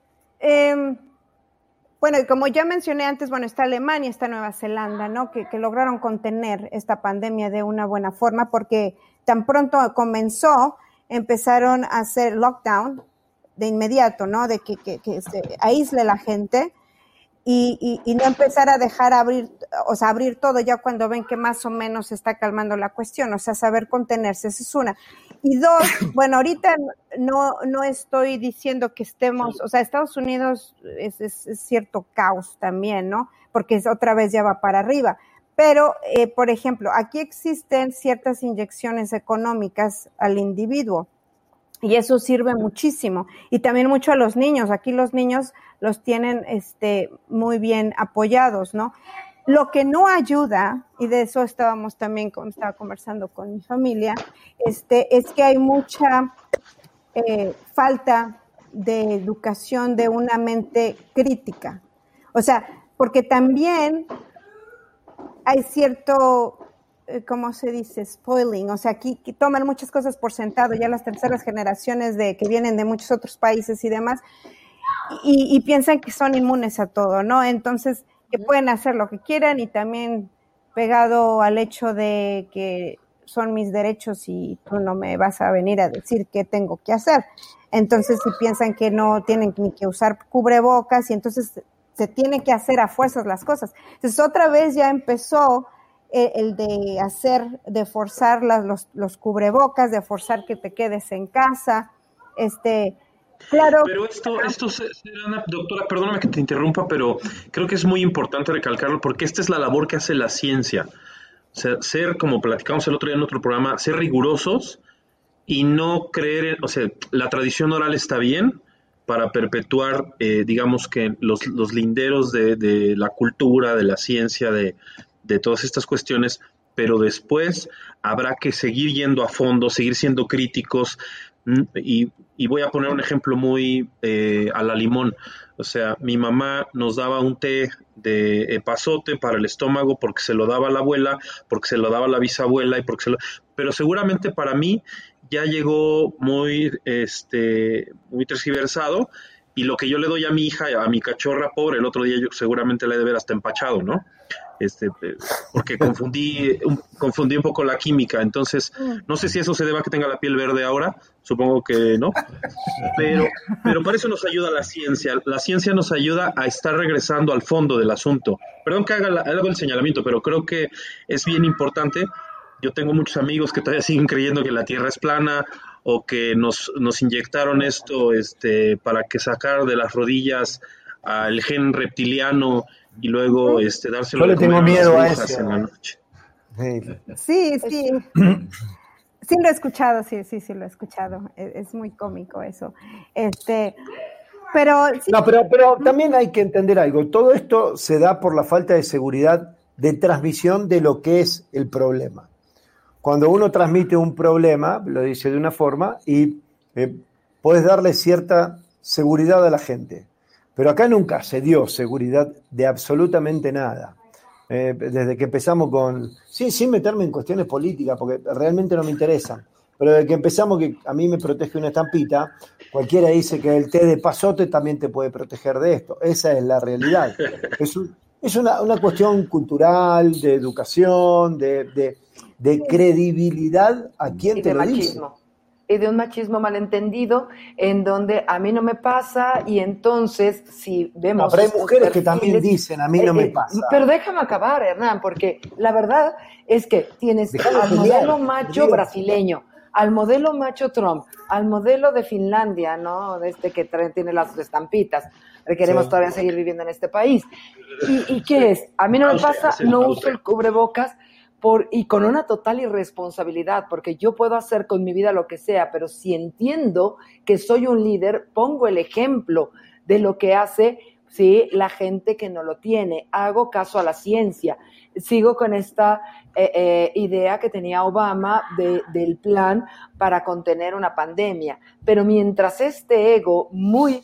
como ya mencioné antes, está Alemania, está Nueva Zelanda, ¿no?, que lograron contener esta pandemia de una buena forma, porque tan pronto comenzó, empezaron a hacer lockdown de inmediato, ¿no?, de que se aísle la gente y no empezar a dejar abrir todo ya cuando ven que más o menos se está calmando la cuestión, o sea, saber contenerse, esa es una. Y dos, ahorita no estoy diciendo que estemos, o sea, Estados Unidos es cierto caos también, ¿no?, porque otra vez ya va para arriba. Pero, por ejemplo, aquí existen ciertas inyecciones económicas al individuo y eso sirve muchísimo. Y también mucho a los niños. Aquí los niños los tienen muy bien apoyados, ¿no? Lo que no ayuda, y de eso estaba conversando con mi familia, es que hay mucha falta de educación de una mente crítica. O sea, porque también hay cierto, ¿cómo se dice? Spoiling, o sea, aquí toman muchas cosas por sentado, ya las terceras generaciones que vienen de muchos otros países y demás, y piensan que son inmunes a todo, ¿no? Entonces, que pueden hacer lo que quieran y también pegado al hecho de que son mis derechos y tú no me vas a venir a decir qué tengo que hacer. Entonces, si piensan que no tienen ni que usar cubrebocas y entonces se tiene que hacer a fuerzas las cosas. Entonces, otra vez ya empezó el de forzar los cubrebocas, de forzar que te quedes en casa, claro. Pero esto, Serana, doctora, perdóname que te interrumpa, pero creo que es muy importante recalcarlo porque esta es la labor que hace la ciencia. O sea, ser, como platicamos el otro día en otro programa, ser rigurosos y no creer, o sea, la tradición oral está bien, para perpetuar, digamos que los linderos de la cultura, de la ciencia, de todas estas cuestiones, pero después habrá que seguir yendo a fondo, seguir siendo críticos, y voy a poner un ejemplo muy a la limón. O sea, mi mamá nos daba un té de epazote para el estómago porque se lo daba la abuela, porque se lo daba la bisabuela, pero seguramente para mí ya llegó muy tergiversado y lo que yo le doy a mi hija, a mi cachorra pobre, el otro día yo seguramente la he de ver hasta empachado, ¿no? Porque confundí un poco la química, entonces no sé si eso se deba a que tenga la piel verde ahora, supongo que no, pero para eso nos ayuda la ciencia nos ayuda a estar regresando al fondo del asunto. Perdón que haga el señalamiento, pero creo que es bien importante. Yo tengo muchos amigos que todavía siguen creyendo que la Tierra es plana, o que nos inyectaron esto para que sacar de las rodillas al gen reptiliano y luego dárselo. Yo le tengo miedo a eso. En la noche. Sí. Sí lo he escuchado, sí lo he escuchado. Es muy cómico eso. Pero sí. No, pero también hay que entender algo. Todo esto se da por la falta de seguridad de transmisión de lo que es el problema. Cuando uno transmite un problema, lo dice de una forma y puedes darle cierta seguridad a la gente. Pero acá nunca se dio seguridad de absolutamente nada. Desde que empezamos sin meterme en cuestiones políticas, porque realmente no me interesan, pero desde que empezamos, que a mí me protege una estampita, cualquiera dice que el té de pasote también te puede proteger de esto. Esa es la realidad. Es una cuestión cultural, de educación, de credibilidad a quien te lo dice. Y de un machismo malentendido en donde a mí no me pasa, y entonces si vemos... No, pero hay mujeres que también dicen, a mí no me pasa. Pero déjame acabar, Hernán, porque la verdad es que tienes al modelo macho brasileño, al modelo macho Trump, al modelo de Finlandia, ¿no? Que tiene las estampitas, queremos todavía seguir viviendo en este país. ¿Y qué es? A mí no me pasa, no uso el cubrebocas, y con una total irresponsabilidad, porque yo puedo hacer con mi vida lo que sea, pero si entiendo que soy un líder, pongo el ejemplo de lo que hace la gente que no lo tiene, hago caso a la ciencia, sigo con esta idea que tenía Obama del plan para contener una pandemia, pero mientras este ego muy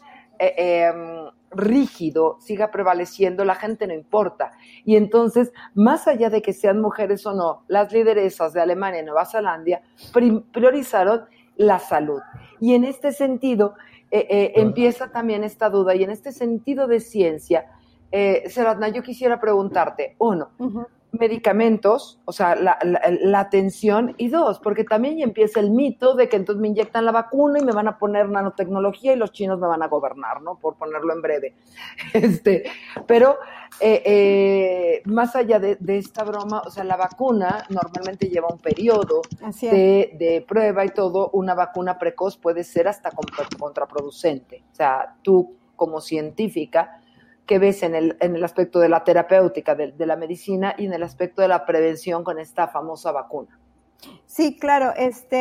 rígido siga prevaleciendo, la gente no importa. Y entonces, más allá de que sean mujeres o no, las lideresas de Alemania y Nueva Zelanda priorizaron la salud. Y en este sentido, empieza también esta duda, y en este sentido de ciencia, Seradna, yo quisiera preguntarte, uno, medicamentos, o sea, la atención, y dos, porque también ya empieza el mito de que entonces me inyectan la vacuna y me van a poner nanotecnología y los chinos me van a gobernar, ¿no? Por ponerlo en breve. Pero más allá de esta broma, o sea, la vacuna normalmente lleva un periodo de prueba y todo. Una vacuna precoz puede ser hasta contraproducente. O sea, tú como científica, ¿qué ves en el aspecto de la terapéutica, de la medicina, y en el aspecto de la prevención con esta famosa vacuna? Sí, claro.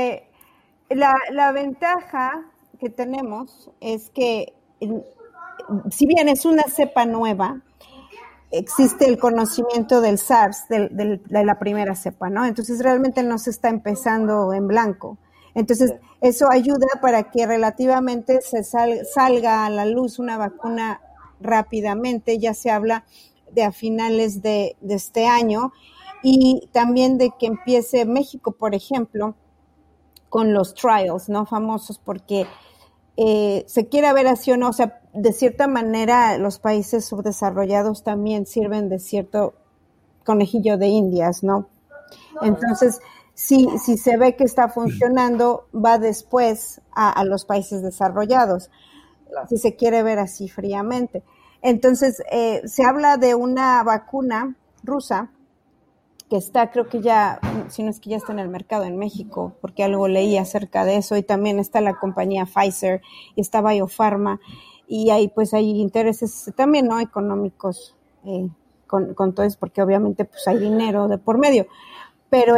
La ventaja que tenemos es que, si bien es una cepa nueva, existe el conocimiento del SARS, de la primera cepa, ¿no? Entonces realmente no se está empezando en blanco. Entonces eso ayuda para que relativamente se salga a la luz una vacuna rápidamente. Ya se habla de a finales de este año, y también de que empiece México, por ejemplo, con los trials, ¿no? Famosos, porque se quiere ver así o no, o sea, de cierta manera los países subdesarrollados también sirven de cierto conejillo de indias, ¿no? Entonces, si se ve que está funcionando, va después a los países desarrollados, si se quiere ver así fríamente. Entonces, se habla de una vacuna rusa que está, creo que ya, si no es que ya está en el mercado en México, porque algo leí acerca de eso, y también está la compañía Pfizer, y está BioPharma, y hay intereses también, ¿no?, económicos con todo eso, porque obviamente pues hay dinero de por medio, pero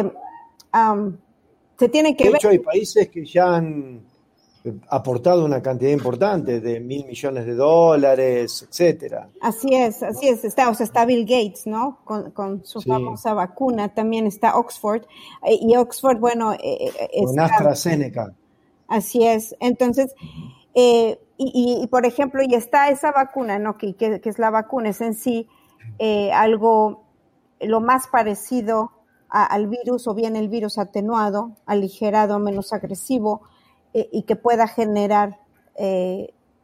se tiene que ver. De hecho, hay países que ya han aportado una cantidad importante de $1,000 millones, etcétera. Así es, está Bill Gates, ¿no? Con su famosa vacuna. También está Oxford, y Oxford, bueno, con AstraZeneca. Así es. Entonces, y por ejemplo, y está esa vacuna, ¿no? Que es la vacuna, es en sí algo lo más parecido al virus, o bien el virus atenuado, aligerado, menos agresivo, y que pueda generar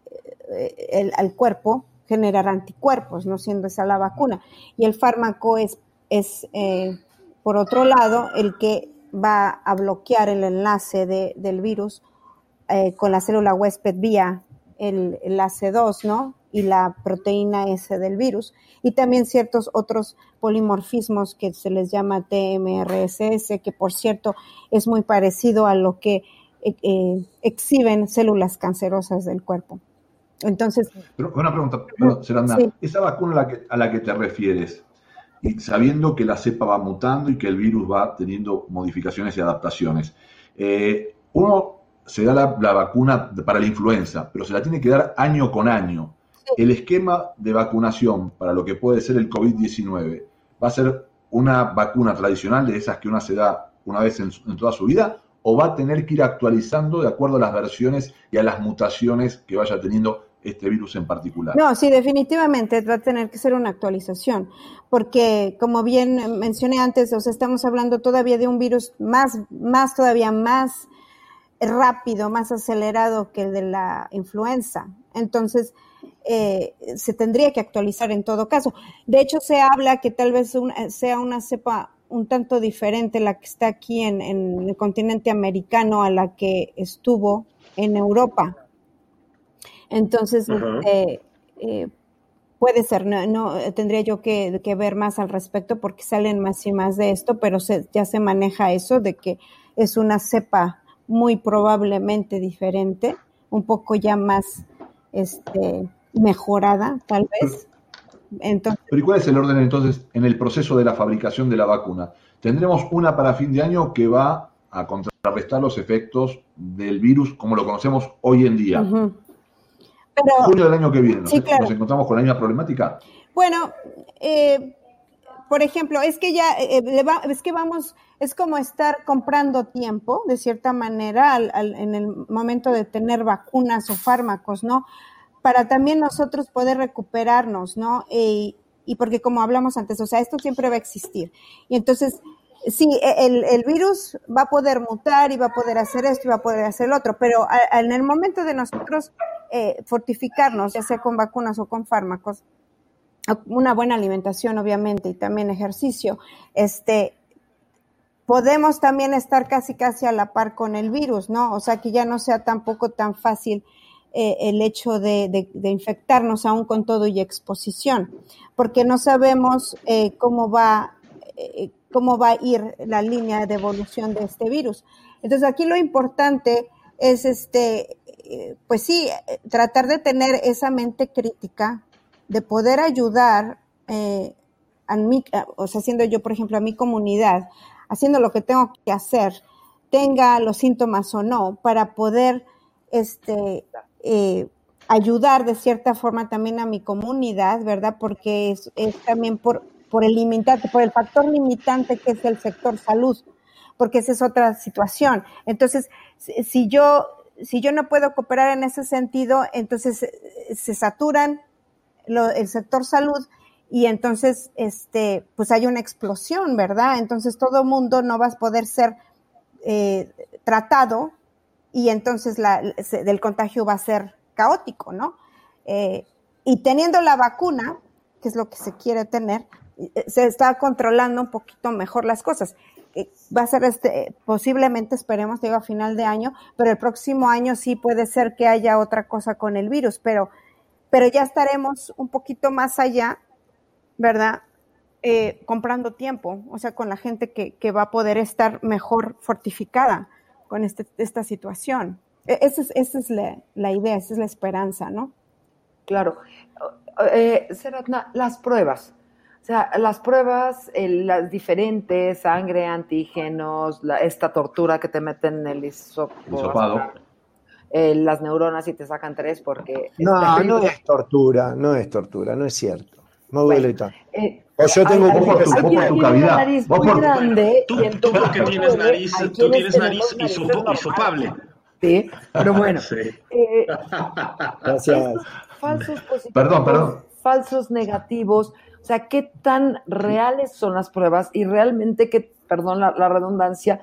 al cuerpo generar anticuerpos, no siendo esa la vacuna. Y el fármaco es por otro lado, el que va a bloquear el enlace del virus con la célula huésped vía el enlace 2, ¿no? Y la proteína S del virus. Y también ciertos otros polimorfismos que se les llama TMRSS, que por cierto es muy parecido a lo que exhiben células cancerosas del cuerpo. Entonces... Pero una pregunta, Seradna, sí. Esa vacuna a la que te refieres, y sabiendo que la cepa va mutando y que el virus va teniendo modificaciones y adaptaciones, uno se da la vacuna para la influenza, pero se la tiene que dar año con año. El esquema de vacunación para lo que puede ser el COVID-19 va a ser una vacuna tradicional de esas que uno se da una vez en toda su vida, o va a tener que ir actualizando de acuerdo a las versiones y a las mutaciones que vaya teniendo este virus en particular. No, sí, definitivamente va a tener que ser una actualización, porque como bien mencioné antes, o sea, estamos hablando todavía de un virus todavía más rápido, más acelerado que el de la influenza. Entonces, se tendría que actualizar en todo caso. De hecho, se habla que tal vez sea una cepa un tanto diferente la que está aquí en el continente americano a la que estuvo en Europa. Entonces, puede ser, no tendría yo que ver más al respecto porque salen más y más de esto, pero ya se maneja eso de que es una cepa muy probablemente diferente, un poco ya más mejorada, tal vez. Entonces, pero ¿y cuál es el orden entonces en el proceso de la fabricación de la vacuna? Tendremos una para fin de año que va a contrarrestar los efectos del virus como lo conocemos hoy en día. Uh-huh. Pero, junio del año que viene, sí, claro. ¿Nos encontramos con la misma problemática? Bueno, por ejemplo, es que ya es como estar comprando tiempo, de cierta manera, en el momento de tener vacunas o fármacos, ¿no? Para también nosotros poder recuperarnos, ¿no? Y porque como hablamos antes, o sea, esto siempre va a existir. Y entonces, sí, el virus va a poder mutar y va a poder hacer esto y va a poder hacer lo otro, pero en el momento de nosotros fortificarnos, ya sea con vacunas o con fármacos, una buena alimentación, obviamente, y también ejercicio, podemos también estar casi a la par con el virus, ¿no? O sea, que ya no sea tampoco tan fácil el hecho de infectarnos aún con todo y exposición, porque no sabemos cómo va a ir la línea de evolución de este virus. Entonces, aquí lo importante es, pues sí, tratar de tener esa mente crítica, de poder ayudar o sea, haciendo yo, por ejemplo, a mi comunidad, haciendo lo que tengo que hacer, tenga los síntomas o no, para poder ayudar de cierta forma también a mi comunidad, ¿verdad? Porque es también por el factor limitante que es el sector salud, porque esa es otra situación. Entonces, si yo no puedo cooperar en ese sentido, entonces se saturan el sector salud y entonces pues hay una explosión, ¿verdad? Entonces todo mundo no va a poder ser tratado y entonces el contagio va a ser caótico, ¿no? Y teniendo la vacuna, que es lo que se quiere tener, se está controlando un poquito mejor las cosas. Va a ser posiblemente, esperemos, digo, a final de año, pero el próximo año sí puede ser que haya otra cosa con el virus, pero ya estaremos un poquito más allá, ¿verdad? Comprando tiempo, o sea, con la gente que va a poder estar mejor fortificada con esta situación. Esa es la idea, esa es la esperanza, ¿no? Claro. Seradna, las pruebas. O sea, las pruebas, las diferentes, sangre, antígenos, esta tortura que te meten en el hisopado. Las neuronas y te sacan 3 porque... No es tortura, no es cierto. No duele tanto. O yo tengo vos por tu cavidad. Tú porque tienes nariz, tú tienes nariz hisopable. Sí, pero bueno. Sí. Gracias. Falsos positivos. Perdón. Falsos negativos. O sea, ¿qué tan reales son las pruebas y realmente perdón la redundancia,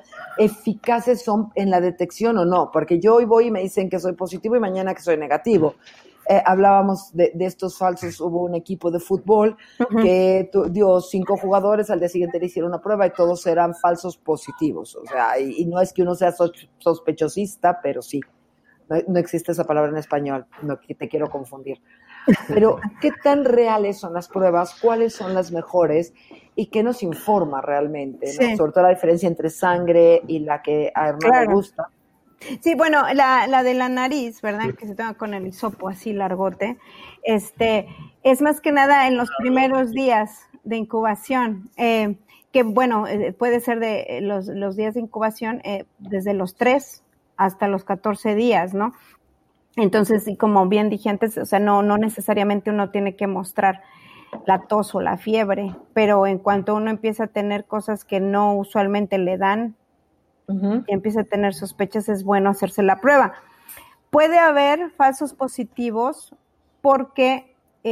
eficaces son en la detección o no? Porque yo hoy voy y me dicen que soy positivo y mañana que soy negativo. hablábamos de estos falsos, hubo un equipo de fútbol que dio 5 jugadores, al día siguiente le hicieron una prueba y todos eran falsos positivos, o sea, y no es que uno sea sospechosista, pero sí, no existe esa palabra en español, no te quiero confundir. Pero, ¿qué tan reales son las pruebas? ¿Cuáles son las mejores? ¿Y qué nos informa realmente? ¿No? Sí. Sobre todo la diferencia entre sangre y la que a Hernán le gusta. Sí, bueno, la de la nariz, ¿verdad? Que se toma con el hisopo así largote, es más que nada en los primeros días de incubación, que bueno, puede ser de los días de incubación desde los 3 hasta los 14 días, ¿no? Entonces, y como bien dije antes, o sea, no necesariamente uno tiene que mostrar la tos o la fiebre, pero en cuanto uno empieza a tener cosas que no usualmente le dan, y empieza a tener sospechas, es bueno hacerse la prueba. Puede haber falsos positivos porque,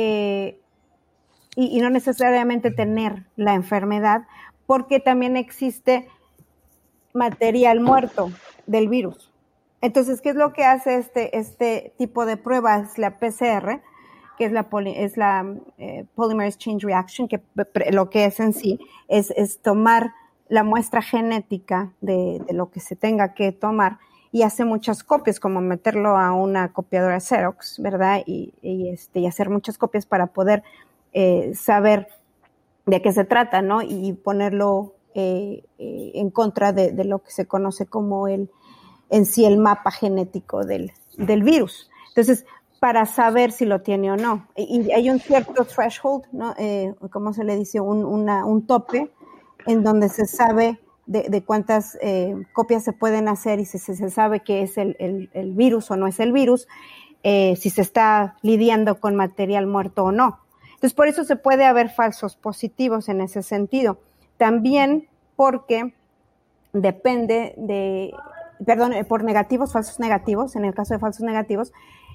y no necesariamente tener la enfermedad, porque también existe material muerto del virus. Entonces, ¿qué es lo que hace este tipo de pruebas? La PCR, que es la Polymerase Chain Reaction, que lo que es en sí es tomar la muestra genética de lo que se tenga que tomar y hace muchas copias, como meterlo a una copiadora Xerox, ¿verdad? Y hacer muchas copias para poder saber de qué se trata, ¿no? Y ponerlo en contra de lo que se conoce como el mapa genético del virus. Entonces, para saber si lo tiene o no. Y hay un cierto threshold, ¿no? ¿Cómo se le dice? Un tope en donde se sabe de cuántas copias se pueden hacer y si se sabe que es el virus o no es el virus, si se está lidiando con material muerto o no. Entonces, por eso se puede haber falsos positivos en ese sentido. También porque depende por negativos, falsos negativos, en el caso de falsos negativos,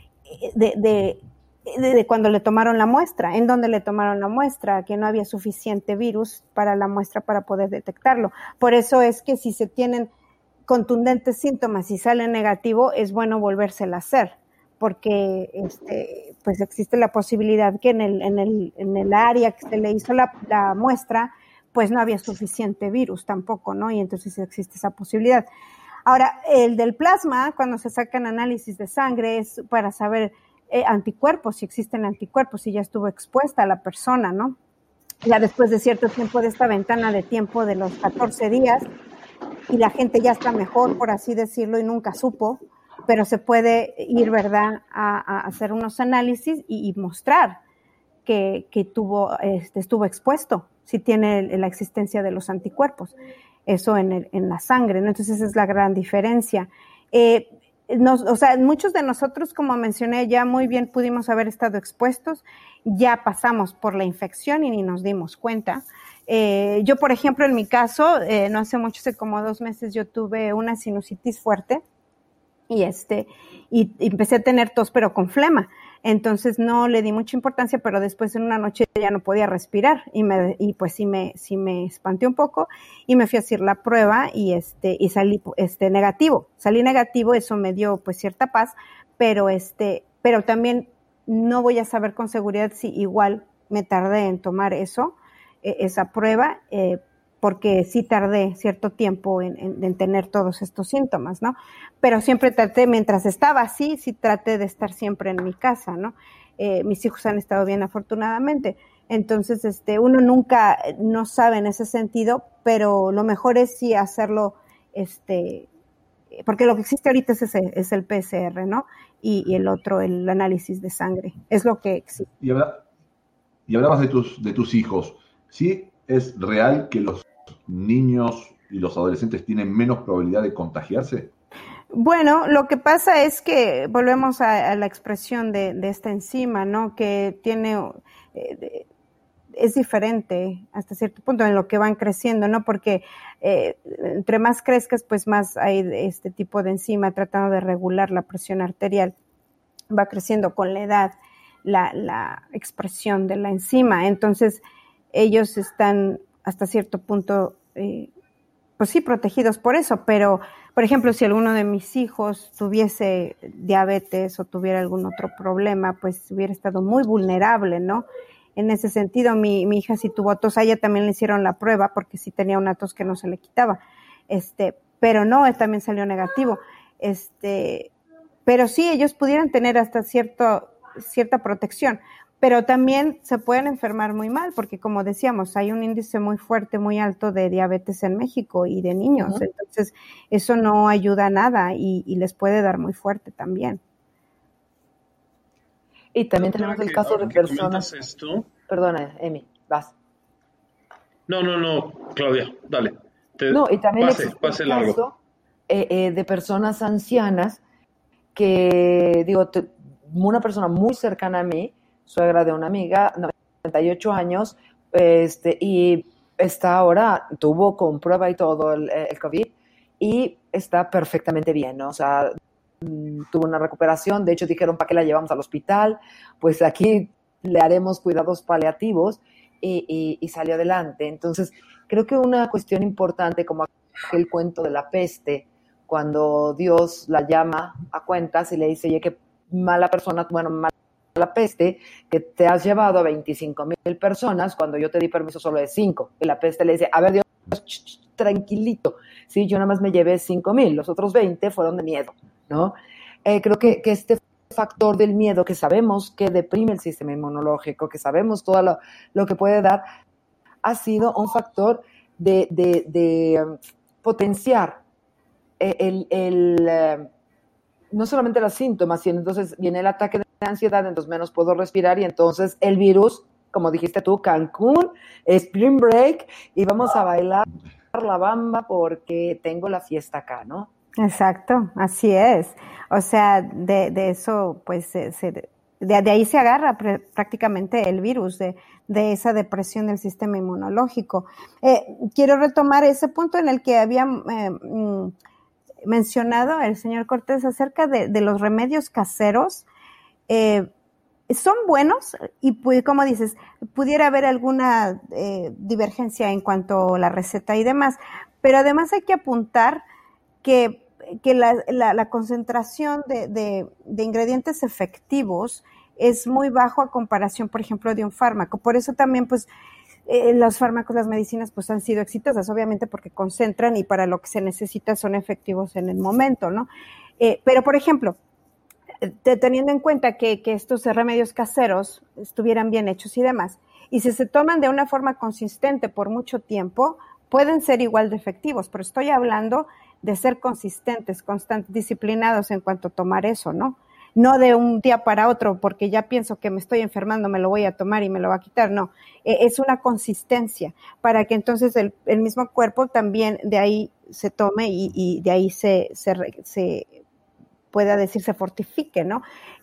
de cuando le tomaron la muestra, en donde le tomaron la muestra, que no había suficiente virus para la muestra para poder detectarlo. Por eso es que si se tienen contundentes síntomas y sale negativo, es bueno volvérsela a hacer, porque pues existe la posibilidad que en el área que se le hizo la muestra, pues no había suficiente virus tampoco, ¿no? Y entonces existe esa posibilidad. Ahora, el del plasma, cuando se sacan análisis de sangre, es para saber anticuerpos, si existen anticuerpos, si ya estuvo expuesta a la persona, ¿no? Ya después de cierto tiempo de esta ventana de tiempo de los 14 días, y la gente ya está mejor, por así decirlo, y nunca supo, pero se puede ir, ¿verdad?, a hacer unos análisis y mostrar que estuvo expuesto, si tiene la existencia de los anticuerpos, eso en la sangre, ¿no? Entonces esa es la gran diferencia. O sea, muchos de nosotros, como mencioné, ya muy bien pudimos haber estado expuestos, ya pasamos por la infección y ni nos dimos cuenta. Yo, por ejemplo, en mi caso, no hace mucho, hace como 2 meses, yo tuve una sinusitis fuerte y empecé a tener tos, pero con flema. Entonces no le di mucha importancia, pero después en una noche ya no podía respirar y pues sí me espanté un poco y me fui a hacer la prueba y salí negativo. Salí negativo, eso me dio pues cierta paz, pero también no voy a saber con seguridad si igual me tardé en tomar esa prueba, porque sí tardé cierto tiempo en tener todos estos síntomas, ¿no? Pero siempre traté, mientras estaba así, sí traté de estar siempre en mi casa, ¿no? Mis hijos han estado bien, afortunadamente. Entonces, uno nunca no sabe en ese sentido, pero lo mejor es sí hacerlo, porque lo que existe ahorita es el PCR, ¿no? Y el otro, el análisis de sangre, es lo que existe. Y hablabas de tus hijos. ¿Sí es real que los niños y los adolescentes tienen menos probabilidad de contagiarse? Bueno, lo que pasa es que volvemos a la expresión de esta enzima, ¿no? Que es diferente hasta cierto punto en lo que van creciendo, ¿no? Porque entre más crezcas, pues más hay este tipo de enzima tratando de regular la presión arterial. Va creciendo con la edad la expresión de la enzima. Entonces, ellos están hasta cierto punto, pues sí, protegidos por eso, pero por ejemplo, si alguno de mis hijos tuviese diabetes o tuviera algún otro problema, pues hubiera estado muy vulnerable, ¿no? En ese sentido, mi hija sí tuvo tos, a ella también le hicieron la prueba porque sí tenía una tos que no se le quitaba, pero no, él también salió negativo, pero sí, ellos pudieran tener hasta cierta protección, pero también se pueden enfermar muy mal, porque como decíamos, hay un índice muy fuerte, muy alto de diabetes en México y de niños, uh-huh. Entonces eso no ayuda a nada y les puede dar muy fuerte también. Y también tenemos el caso de personas... Perdona, Emi, vas. No, Claudia, dale. Y también pase el caso de personas ancianas que, una persona muy cercana a mí, suegra de una amiga, 98 años, y está ahora, tuvo con prueba y todo el COVID, y está perfectamente bien, ¿no? O sea, tuvo una recuperación, de hecho dijeron, ¿para qué la llevamos al hospital? Pues aquí le haremos cuidados paliativos, y salió adelante. Entonces, creo que una cuestión importante, como aquel cuento de la peste, cuando Dios la llama a cuentas y le dice, oye, qué mala persona, mala peste, que te has llevado a 25,000 personas cuando yo te di permiso solo de 5. Y la peste le dice, a ver, Dios, tranquilito, sí, yo nada más me llevé 5,000, los otros 20 fueron de miedo, ¿no? Creo que este factor del miedo, que sabemos que deprime el sistema inmunológico, que sabemos todo lo que puede dar, ha sido un factor de potenciar no solamente los síntomas, sino entonces viene el ataque de ansiedad, entonces menos puedo respirar y entonces el virus, como dijiste tú, Cancún, Spring Break, y vamos a bailar la bamba porque tengo la fiesta acá, ¿no? Exacto, así es. O sea, de eso, pues, de ahí se agarra prácticamente el virus, de esa depresión del sistema inmunológico. Quiero retomar ese punto en el que había mencionado el señor Cortés acerca de los remedios caseros. Son buenos y, pues, como dices, pudiera haber alguna divergencia en cuanto a la receta y demás, pero además hay que apuntar que la concentración de ingredientes efectivos es muy bajo a comparación, por ejemplo, de un fármaco. Por eso también, pues, los fármacos, las medicinas, pues, han sido exitosas, obviamente porque concentran y para lo que se necesita son efectivos en el momento, ¿no? Pero, por ejemplo, teniendo en cuenta que estos remedios caseros estuvieran bien hechos y demás, y si se toman de una forma consistente por mucho tiempo, pueden ser igual de efectivos, pero estoy hablando de ser consistentes, disciplinados en cuanto a tomar eso, ¿no? No de un día para otro, porque ya pienso que me estoy enfermando, me lo voy a tomar y me lo va a quitar, no. Es una consistencia para que entonces el mismo cuerpo también de ahí se tome y de ahí se pueda decir, se fortifique, ¿no?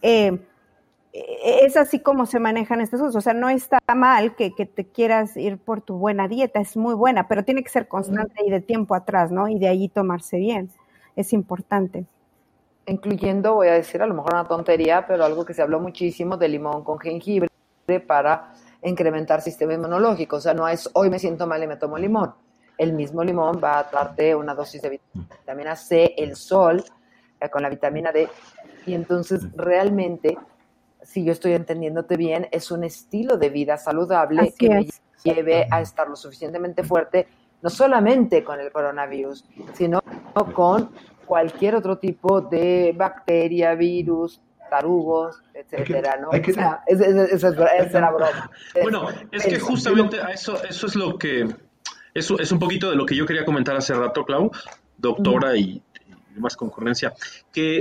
Es así como se manejan estos usos. O sea, no está mal que te quieras ir por tu buena dieta, es muy buena, pero tiene que ser constante y de tiempo atrás, ¿no? Y de ahí tomarse bien. Es importante. Incluyendo, voy a decir a lo mejor una tontería, pero algo que se habló muchísimo de limón con jengibre para incrementar sistema inmunológico. O sea, no es hoy me siento mal y me tomo limón. El mismo limón va a darte una dosis de vitamina C, el sol, con la vitamina D. Y entonces realmente, si yo estoy entendiéndote bien, es un estilo de vida saludable así que me lleve a estar lo suficientemente fuerte, no solamente con el coronavirus, sino con cualquier otro tipo de bacteria, virus, tarugos, etcétera, ¿no? Esa es la broma. Bueno, es que justamente a eso es lo que... Eso es un poquito de lo que yo quería comentar hace rato, Clau, doctora y más concurrencia, que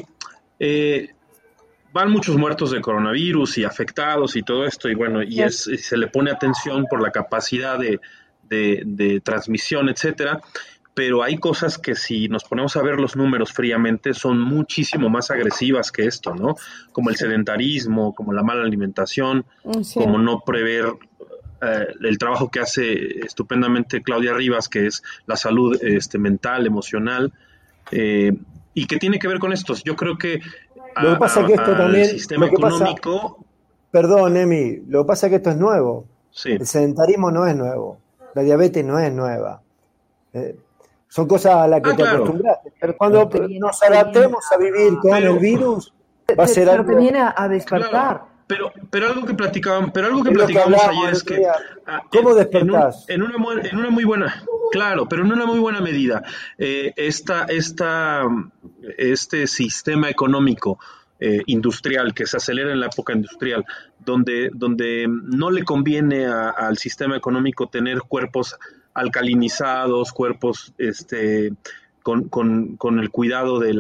van muchos muertos de coronavirus y afectados y todo esto, y bueno, y se le pone atención por la capacidad de transmisión, etcétera, pero hay cosas que si nos ponemos a ver los números fríamente son muchísimo más agresivas que esto, ¿no? Como el sedentarismo, como la mala alimentación, como no prever el trabajo que hace estupendamente Claudia Rivas, que es la salud mental, emocional, y que tiene que ver con estos. Yo creo que lo que pasa es que esto también, el sistema económico... Perdón, Emi, lo que pasa es que esto es nuevo. Sí. El sedentarismo no es nuevo, la diabetes no es nueva. Son cosas a las que te claro. acostumbraste. Pero cuando nos adaptemos a vivir con el virus, va a ser pero algo... te viene a despertar. Claro. Pero algo que platicábamos hablamos, ayer es que ¿cómo despertás? en una muy buena, claro, pero en una muy buena medida, este sistema económico industrial que se acelera en la época industrial, donde no le conviene al sistema económico tener cuerpos alcalinizados, cuerpos con el cuidado del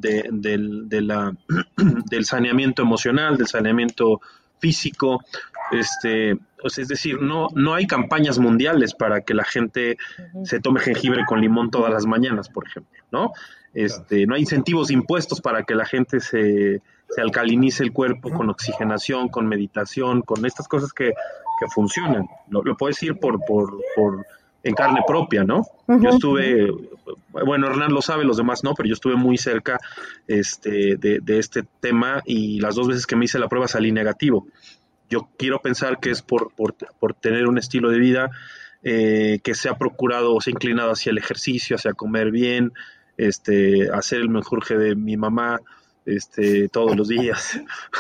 saneamiento emocional, del saneamiento físico, es decir, no hay campañas mundiales para que la gente se tome jengibre con limón todas las mañanas, por ejemplo, ¿no? No hay incentivos impuestos para que la gente se alcalinice el cuerpo con oxigenación, con meditación, con estas cosas que funcionan. Lo puedes decir por en carne propia, ¿no? Yo estuve, bueno, Hernán lo sabe, los demás no, pero yo estuve muy cerca de este tema y las 2 veces que me hice la prueba salí negativo. Yo quiero pensar que es por tener un estilo de vida que se ha procurado o se ha inclinado hacia el ejercicio, hacia comer bien, hacer el menjurje de mi mamá todos los días.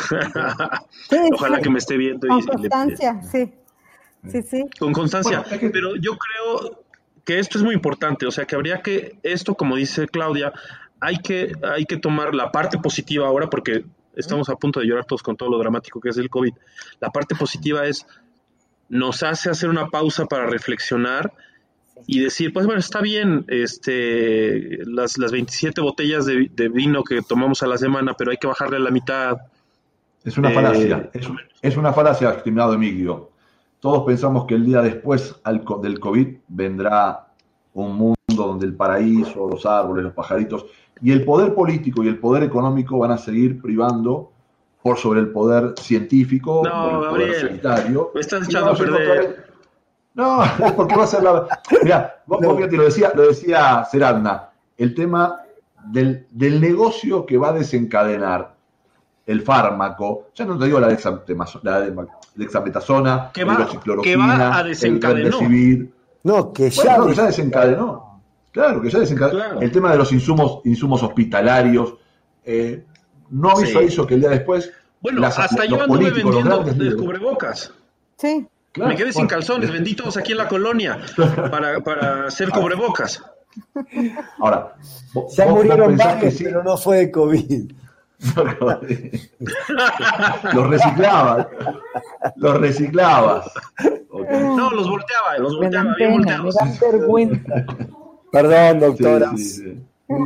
Sí, Ojalá sí. que me esté viendo. Con constancia, sí. Con constancia, Bueno, pero yo creo que esto es muy importante, o sea, que habría que, esto como dice Claudia, hay que tomar la parte positiva ahora, porque estamos a punto de llorar todos con todo lo dramático que es el COVID. La parte positiva nos hace hacer una pausa para reflexionar y decir, pues bueno, está bien, las 27 botellas de vino que tomamos a la semana, pero hay que bajarle a la mitad. Es una falacia, es una falacia, estimado Emilio. Todos pensamos que el día después del COVID vendrá un mundo donde el paraíso, los árboles, los pajaritos y el poder político y el poder económico van a seguir privando por sobre el poder científico, por el poder sanitario. Me estás echando a perder. No, porque va a ser la... Mirá, vos fíjate, lo decía Seradna, el tema del negocio que va a desencadenar el fármaco, ya no te digo la dexametasona, que va a desencadenar. No, que ya desencadenó. Claro, que ya desencadenó. Claro. El tema de los insumos hospitalarios, no hizo que el día después... Bueno, hasta yo anduve vendiendo de cubrebocas. Sí. Claro, me quedé sin calzones, vendí todos aquí en la colonia para hacer cubrebocas. Ahora, ya murieron varios, pero no fue de COVID. Los reciclabas. Okay. No, los volteaba Me dan bien pena, me volteados. dan vergüenza. Perdón, doctora. Sí.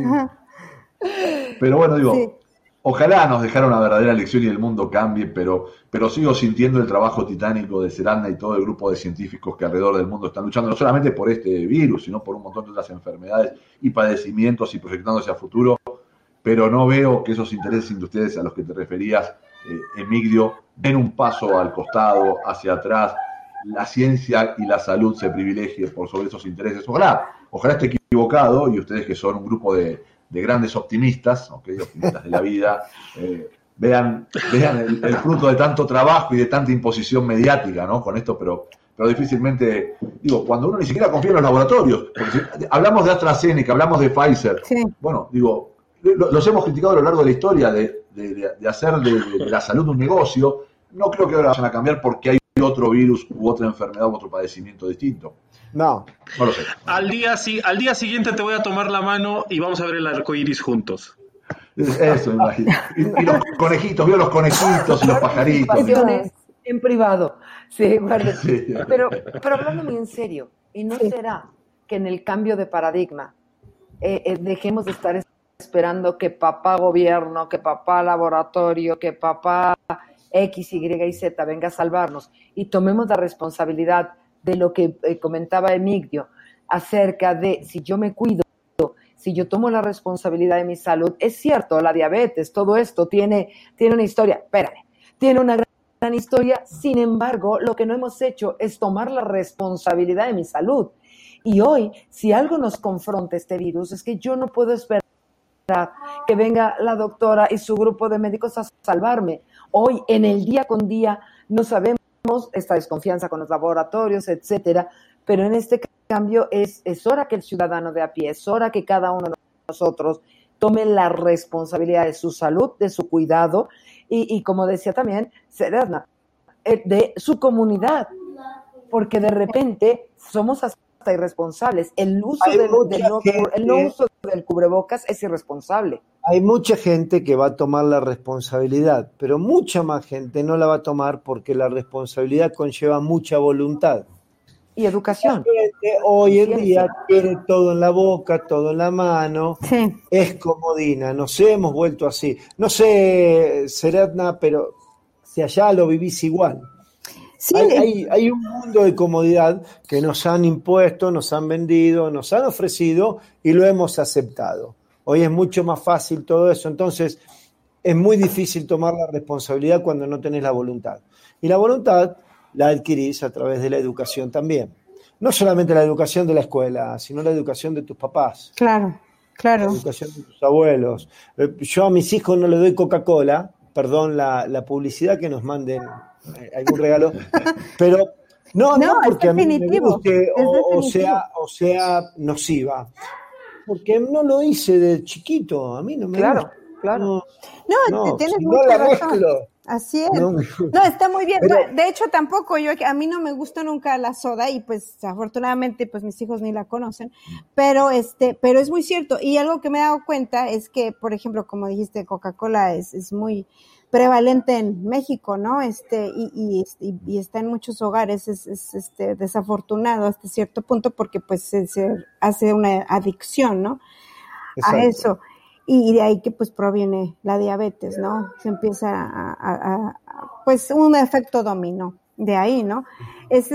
Pero bueno, digo, ojalá nos dejara una verdadera lección y el mundo cambie, pero sigo sintiendo el trabajo titánico de Seradna y todo el grupo de científicos que alrededor del mundo están luchando, no solamente por este virus, sino por un montón de otras enfermedades y padecimientos y proyectándose a futuro. Pero no veo que esos intereses industriales a los que te referías, Emigdio, den un paso al costado, hacia atrás. La ciencia y la salud se privilegie por sobre esos intereses. Ojalá esté equivocado y ustedes que son un grupo de grandes optimistas, optimistas de la vida, vean el fruto de tanto trabajo y de tanta imposición mediática, ¿no? Con esto, pero difícilmente, cuando uno ni siquiera confía en los laboratorios, porque si hablamos de AstraZeneca, hablamos de Pfizer, bueno, los hemos criticado a lo largo de la historia de hacer de la salud un negocio. No creo que ahora vayan a cambiar porque hay otro virus u otra enfermedad u otro padecimiento distinto. No lo sé. Al día siguiente te voy a tomar la mano y vamos a ver el arco iris juntos. Eso, me imagino. Y los conejitos, veo los conejitos y los pajaritos. En privado. Sí, guarda. Sí. Pero hablándome en serio, ¿y no será que en el cambio de paradigma dejemos de estar esperando que papá gobierno, que papá laboratorio, que papá X, Y y Z venga a salvarnos y tomemos la responsabilidad de lo que comentaba Emigdio acerca de si yo me cuido, si yo tomo la responsabilidad de mi salud? Es cierto, la diabetes, todo esto tiene una historia, tiene una gran historia, sin embargo, lo que no hemos hecho es tomar la responsabilidad de mi salud. Y hoy, si algo nos confronta este virus, es que yo no puedo esperar que venga la doctora y su grupo de médicos a salvarme. Hoy, en el día con día, no sabemos esta desconfianza con los laboratorios, etcétera, pero en este cambio es hora que el ciudadano de a pie, es hora que cada uno de nosotros tome la responsabilidad de su salud, de su cuidado y como decía también Seradna, de su comunidad, porque de repente somos hasta irresponsables. El uso del cubrebocas es irresponsable. Hay mucha gente que va a tomar la responsabilidad, pero mucha más gente no la va a tomar porque la responsabilidad conlleva mucha voluntad. Y educación. La gente hoy en día quiere todo en la boca, todo en la mano, sí. Es comodina, nos hemos vuelto así. No sé, Seradna, pero si allá lo vivís igual. Sí. Hay un mundo de comodidad que nos han impuesto, nos han vendido, nos han ofrecido y lo hemos aceptado. Hoy es mucho más fácil todo eso, entonces es muy difícil tomar la responsabilidad cuando no tenés la voluntad. Y la voluntad la adquirís a través de la educación también. No solamente la educación de la escuela, sino la educación de tus papás. Claro. La educación de tus abuelos. Yo a mis hijos no les doy Coca-Cola, perdón la publicidad, que nos manden algún regalo, pero no porque a mí me guste o sea nociva, porque no lo hice de chiquito, a mí no me gusta. Claro. No, tienes si mucha no la razón. mezclo, Así es. No, está muy bien. pero, de hecho, tampoco a mí no me gustó nunca la soda y pues afortunadamente pues mis hijos ni la conocen, pero es muy cierto. Y algo que me he dado cuenta es que, por ejemplo, como dijiste, Coca-Cola es muy prevalente en México, ¿no? Y está en muchos hogares, es desafortunado hasta cierto punto porque pues se hace una adicción, ¿no? exacto. A eso. Y de ahí que pues proviene la diabetes, ¿no? Se empieza pues un efecto dominó de ahí, ¿no? Es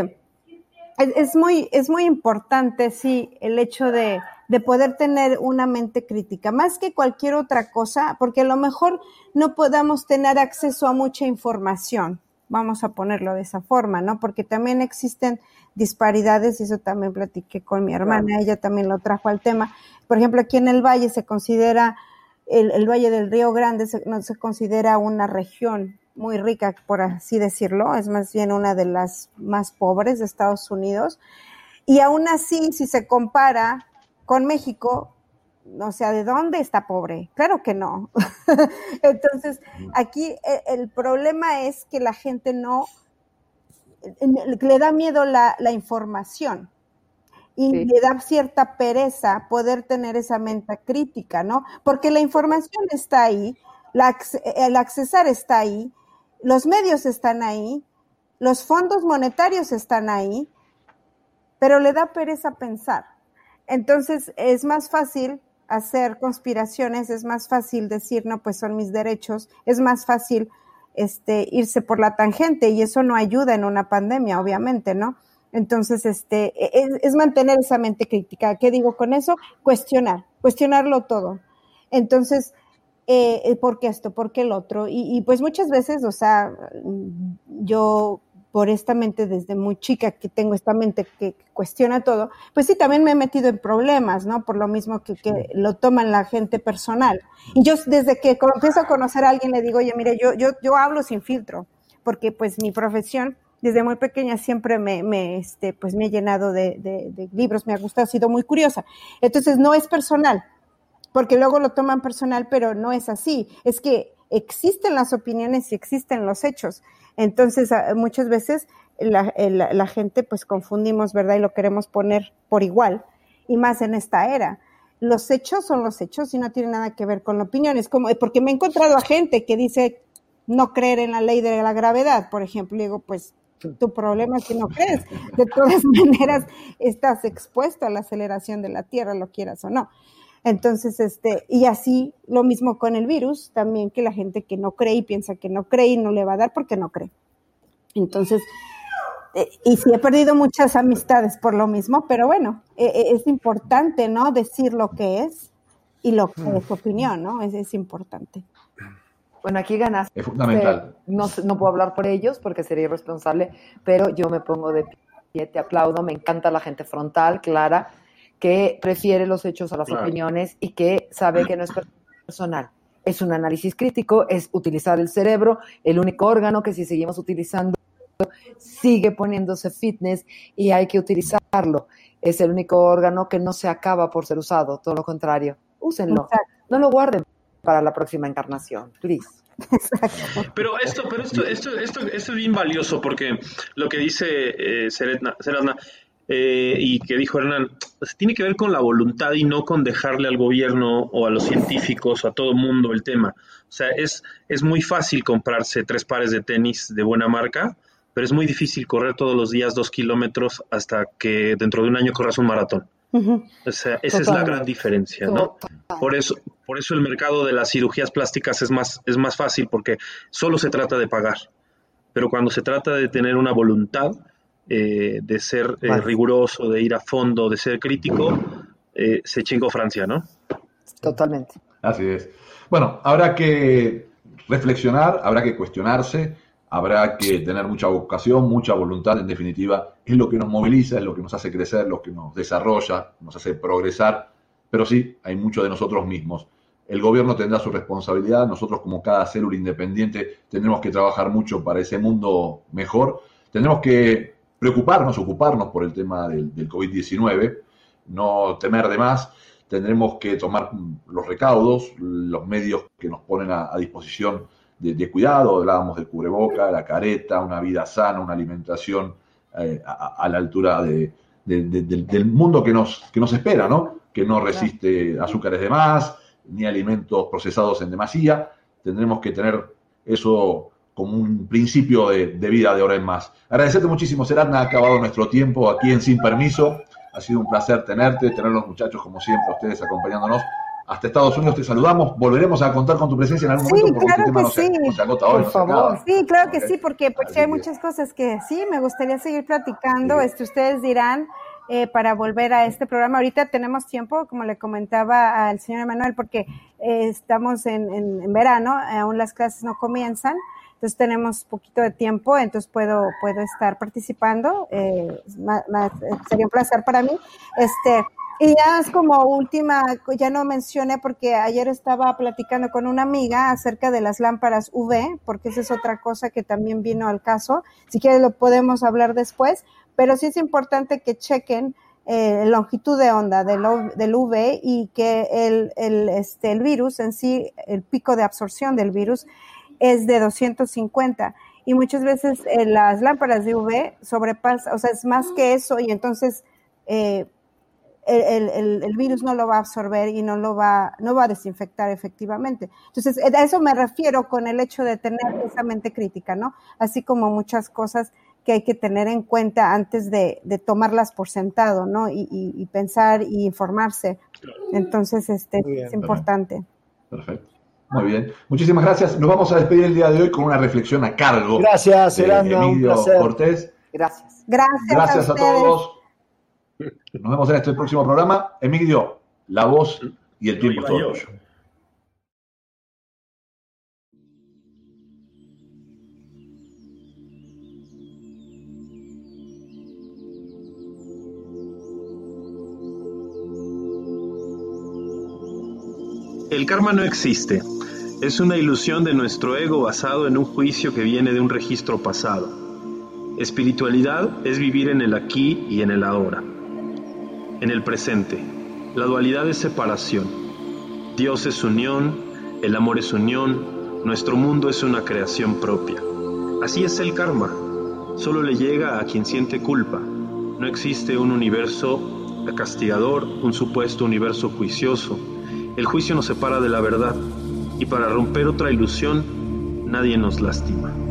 muy importante, sí, el hecho de poder tener una mente crítica, más que cualquier otra cosa, porque a lo mejor no podamos tener acceso a mucha información, vamos a ponerlo de esa forma, ¿no? Porque también existen disparidades, y eso también platiqué con mi hermana, ella también lo trajo al tema. Por ejemplo, aquí en el Valle se considera, el Valle del Río Grande no se considera una región muy rica, por así decirlo, es más bien una de las más pobres de Estados Unidos, y aún así, si se compara con México, o sea, ¿de dónde está pobre? Claro que no. Entonces, aquí el problema es que la gente le da miedo la información y sí. le da cierta pereza poder tener esa mente crítica, ¿no? Porque la información está ahí, el accesar está ahí, los medios están ahí, los fondos monetarios están ahí, pero le da pereza pensar. Entonces, es más fácil hacer conspiraciones, es más fácil decir, no, pues son mis derechos, es más fácil irse por la tangente y eso no ayuda en una pandemia, obviamente, ¿no? Entonces, es mantener esa mente crítica. ¿Qué digo con eso? Cuestionarlo todo. Entonces, ¿por qué esto? ¿Por qué el otro? Y pues muchas veces, o sea, yo por esta mente desde muy chica que tengo esta mente que cuestiona todo, pues sí, también me he metido en problemas, ¿no? Por lo mismo que lo toman la gente personal. Y yo desde que empiezo a conocer a alguien le digo, oye, mire, yo hablo sin filtro, porque pues mi profesión desde muy pequeña siempre me he llenado de libros, me ha gustado, he sido muy curiosa. Entonces no es personal, porque luego lo toman personal, pero no es así. Es que existen las opiniones y existen los hechos. Entonces, muchas veces la gente pues confundimos, ¿verdad? Y lo queremos poner por igual, y más en esta era. Los hechos son los hechos y no tienen nada que ver con la opinión. Es como, porque me he encontrado a gente que dice no creer en la ley de la gravedad, por ejemplo, y digo, pues tu problema es que no crees. De todas maneras, estás expuesto a la aceleración de la Tierra, lo quieras o no. Entonces, y así lo mismo con el virus, también que la gente que no cree y piensa que no cree y no le va a dar porque no cree. Entonces, y sí he perdido muchas amistades por lo mismo, pero bueno, es importante, ¿no? Decir lo que es y lo que es opinión, ¿no? Es importante. Bueno, aquí ganaste. Es fundamental. No puedo hablar por ellos porque sería irresponsable, pero yo me pongo de pie, te aplaudo, me encanta la gente frontal, clara, que prefiere los hechos a las opiniones y que sabe que no es personal. Es un análisis crítico, es utilizar el cerebro, el único órgano que si seguimos utilizando sigue poniéndose fitness y hay que utilizarlo usarlo. Es el único órgano que no se acaba por ser usado, todo lo contrario. Úsenlo. Exacto. No lo guarden para la próxima encarnación, please. Pero esto es bien valioso, porque lo que dice Seradna, y que dijo Hernán, pues, tiene que ver con la voluntad y no con dejarle al gobierno o a los científicos o a todo el mundo el tema. O sea, es muy fácil comprarse 3 pares de tenis de buena marca, pero es muy difícil correr todos los días 2 kilómetros hasta que dentro de un año corras un maratón. O sea, esa es la gran diferencia, ¿no? Por eso el mercado de las cirugías plásticas es más fácil, porque solo se trata de pagar. Pero cuando se trata de tener una voluntad, de ser riguroso, de ir a fondo, de ser crítico, se chingó Francia, ¿no? Totalmente. Así es. Bueno, habrá que reflexionar, habrá que cuestionarse, habrá que tener mucha vocación, mucha voluntad, en definitiva, es lo que nos moviliza, es lo que nos hace crecer, lo que nos desarrolla, nos hace progresar, pero sí, hay mucho de nosotros mismos. El gobierno tendrá su responsabilidad, nosotros como cada célula independiente tendremos que trabajar mucho para ese mundo mejor, tendremos que ocuparnos por el tema del COVID-19, no temer de más, tendremos que tomar los recaudos, los medios que nos ponen a disposición de cuidado, hablábamos del cubreboca, la careta, una vida sana, una alimentación a la altura del mundo que nos espera, ¿no? Que no resiste azúcares de más, ni alimentos procesados en demasía. Tendremos que tener eso como un principio de vida de ahora en más. Agradecerte muchísimo, Seradna, ha acabado nuestro tiempo aquí en Sin Permiso. Ha sido un placer tener los muchachos, como siempre, ustedes acompañándonos. Hasta Estados Unidos te saludamos. Volveremos a contar con tu presencia en algún momento, porque claro este tema que no se agota hoy. Por favor. Sí, claro que sí, porque hay muchas cosas que sí, me gustaría seguir platicando. Ustedes dirán, para volver a este programa. Ahorita tenemos tiempo, como le comentaba al señor Emanuel, porque estamos en verano, aún las clases no comienzan. Entonces tenemos poquito de tiempo, entonces puedo estar participando, sería un placer para mí. Y ya es como última, ya no mencioné porque ayer estaba platicando con una amiga acerca de las lámparas UV, porque esa es otra cosa que también vino al caso. Si quieres lo podemos hablar después, pero sí es importante que chequen longitud de onda del UV y que el virus en sí, el pico de absorción del virus es de 250 y muchas veces las lámparas de UV sobrepasa, o sea, es más que eso y entonces el virus no lo va a absorber y no va a desinfectar efectivamente. Entonces, a eso me refiero con el hecho de tener esa mente crítica, ¿no? Así como muchas cosas que hay que tener en cuenta antes de tomarlas por sentado, ¿no? Y pensar y informarse. Entonces, es importante. Perfecto. Muy bien. Muchísimas gracias. Nos vamos a despedir el día de hoy con una reflexión a cargo. Gracias, Seradna, Emilio un placer. Cortés. Gracias. Gracias a todos. Nos vemos en este próximo programa. Emilio, la voz y el tiempo es todo tuyo. El karma no existe. Es una ilusión de nuestro ego basado en un juicio que viene de un registro pasado. Espiritualidad es vivir en el aquí y en el ahora. En el presente. La dualidad es separación. Dios es unión, el amor es unión, nuestro mundo es una creación propia. Así es el karma. Solo le llega a quien siente culpa. No existe un universo castigador, un supuesto universo juicioso. El juicio nos separa de la verdad, y para romper otra ilusión, nadie nos lastima.